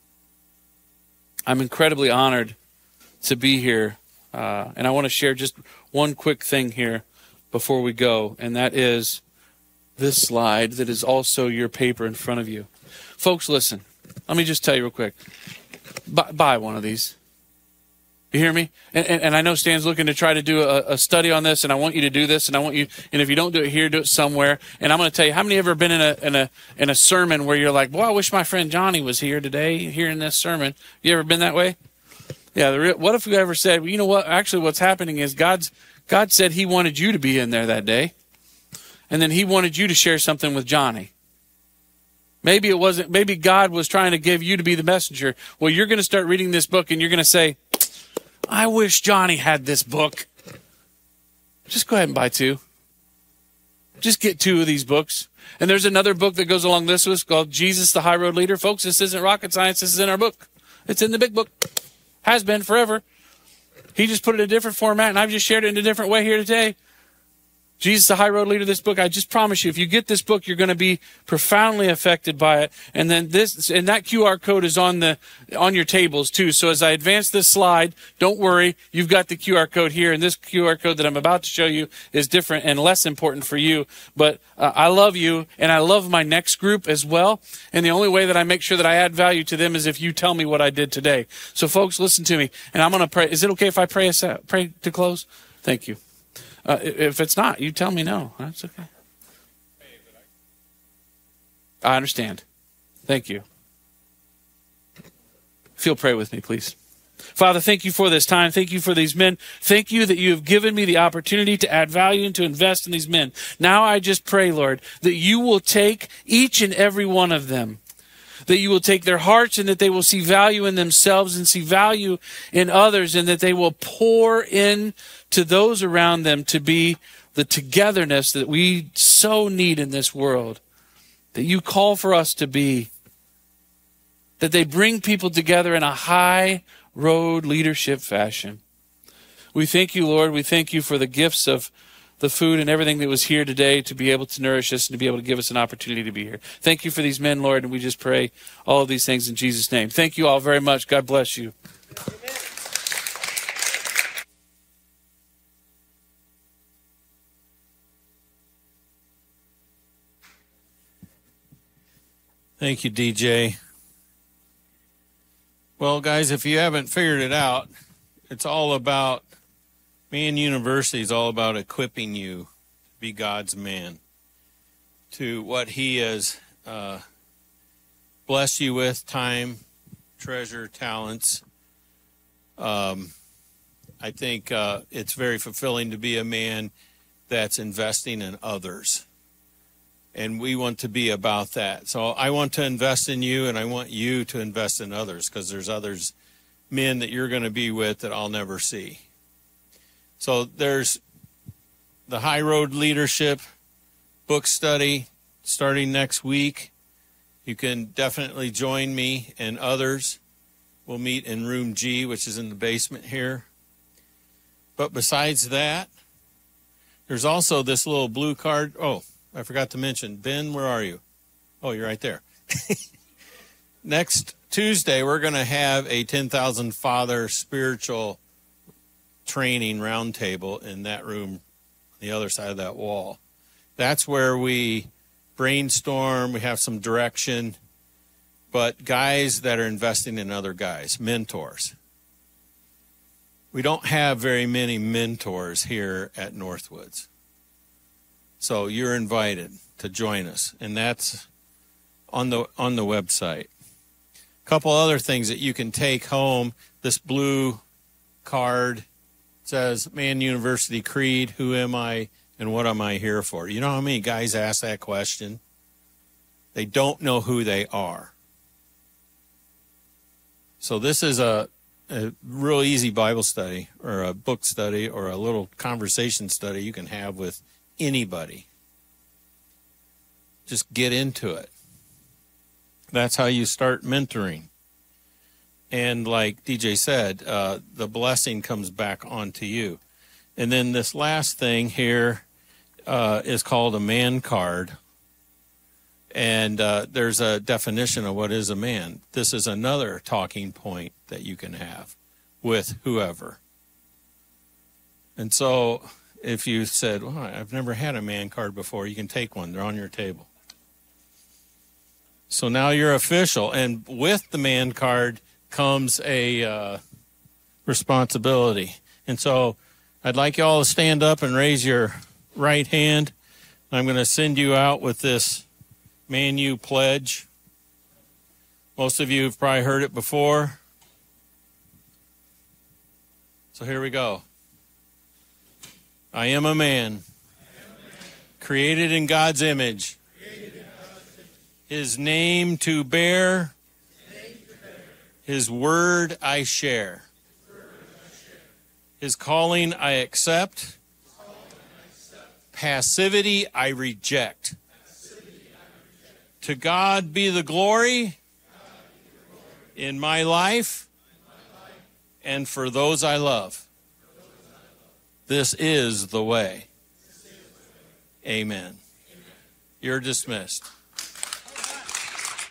I'm incredibly honored to be here. Uh, and I want to share just one quick thing here before we go, and that is this slide that is also your paper in front of you. Folks, listen. Let me just tell you real quick. Buy, buy one of these. You hear me? And, and, and I know Stan's looking to try to do a, a study on this, and I want you to do this, and I want you, and if you don't do it here, do it somewhere. And I'm going to tell you, how many have ever been in a in a in a sermon where you're like, boy, I wish my friend Johnny was here today, hearing this sermon. You ever been that way? Yeah. The real, what if we ever said, well, you know what? Actually, what's happening is God's God said He wanted you to be in there that day, and then He wanted you to share something with Johnny. Maybe it wasn't. Maybe God was trying to give you to be the messenger. Well, you're going to start reading this book, and you're going to say, I wish Johnny had this book. Just go ahead and buy two. Just get two of these books. And there's another book that goes along this with called Jesus, the High Road Leader. Folks, this isn't rocket science. This is in our book. It's in the big book. Has been forever. He just put it in a different format, and I've just shared it in a different way here today. Jesus, the High Road Leader, this book, I just promise you, if you get this book, you're going to be profoundly affected by it. And then this, and that Q R code is on the, on your tables too. So as I advance this slide, don't worry, you've got the Q R code here. And this Q R code that I'm about to show you is different and less important for you. But uh, I love you, and I love my next group as well. And the only way that I make sure that I add value to them is if you tell me what I did today. So folks, listen to me. And I'm going to pray. Is it okay if I pray us out, pray to close? Thank you. Uh, if it's not, you tell me no. That's okay. I understand. Thank you. If you'll pray with me, please. Father, thank you for this time. Thank you for these men. Thank you that you have given me the opportunity to add value and to invest in these men. Now I just pray, Lord, that you will take each and every one of them, that you will take their hearts and that they will see value in themselves and see value in others, and that they will pour in to those around them to be the togetherness that we so need in this world, that you call for us to be. that they bring people together in a high road leadership fashion. We thank you, Lord. We thank you for the gifts of the food and everything that was here today to be able to nourish us and to be able to give us an opportunity to be here. Thank you for these men, Lord, and we just pray all of these things in Jesus' name. Thank you all very much. God bless you. Thank you, D J. Well, guys, if you haven't figured it out, it's all about, Man University is all about equipping you to be God's man, to what he has uh, blessed you with, time, treasure, talents. Um, I think uh, it's very fulfilling to be a man that's investing in others. And we want to be about that. So I want to invest in you, and I want you to invest in others, because there's others, men that you're going to be with that I'll never see. So there's the High Road Leadership book study starting next week. You can definitely join me and others. We'll meet in room G, which is in the basement here. But besides that, there's also this little blue card. Oh, I forgot to mention, Ben, where are you? Oh, you're right there. Next Tuesday, we're going to have a ten thousand Father spiritual training roundtable in that room, the other side of that wall. That's where we brainstorm, we have some direction, but guys that are investing in other guys, mentors. We don't have very many mentors here at Northwoods. So you're invited to join us, and that's on the on the website. A couple other things that you can take home. This blue card says Man University Creed, who am I and what am I here for? You know how many guys ask that question? They don't know who they are. So this is a, a real easy Bible study or a book study or a little conversation study you can have with anybody. Just get into it. That's how you start mentoring. And like D J said, uh, the blessing comes back onto you. And then this last thing here uh, is called a man card. And uh, there's a definition of what is a man. This is another talking point that you can have with whoever. And so if you said, well, I've never had a man card before, you can take one. They're on your table. So now you're official. And with the man card comes a uh, responsibility. And so I'd like you all to stand up and raise your right hand. I'm going to send you out with this Man U pledge. Most of you have probably heard it before. So here we go. I am a man, created in God's image, his name to bear, his word I share, his calling I accept, passivity I reject. To God be the glory in my life and for those I love. This is the way. Amen. You're dismissed.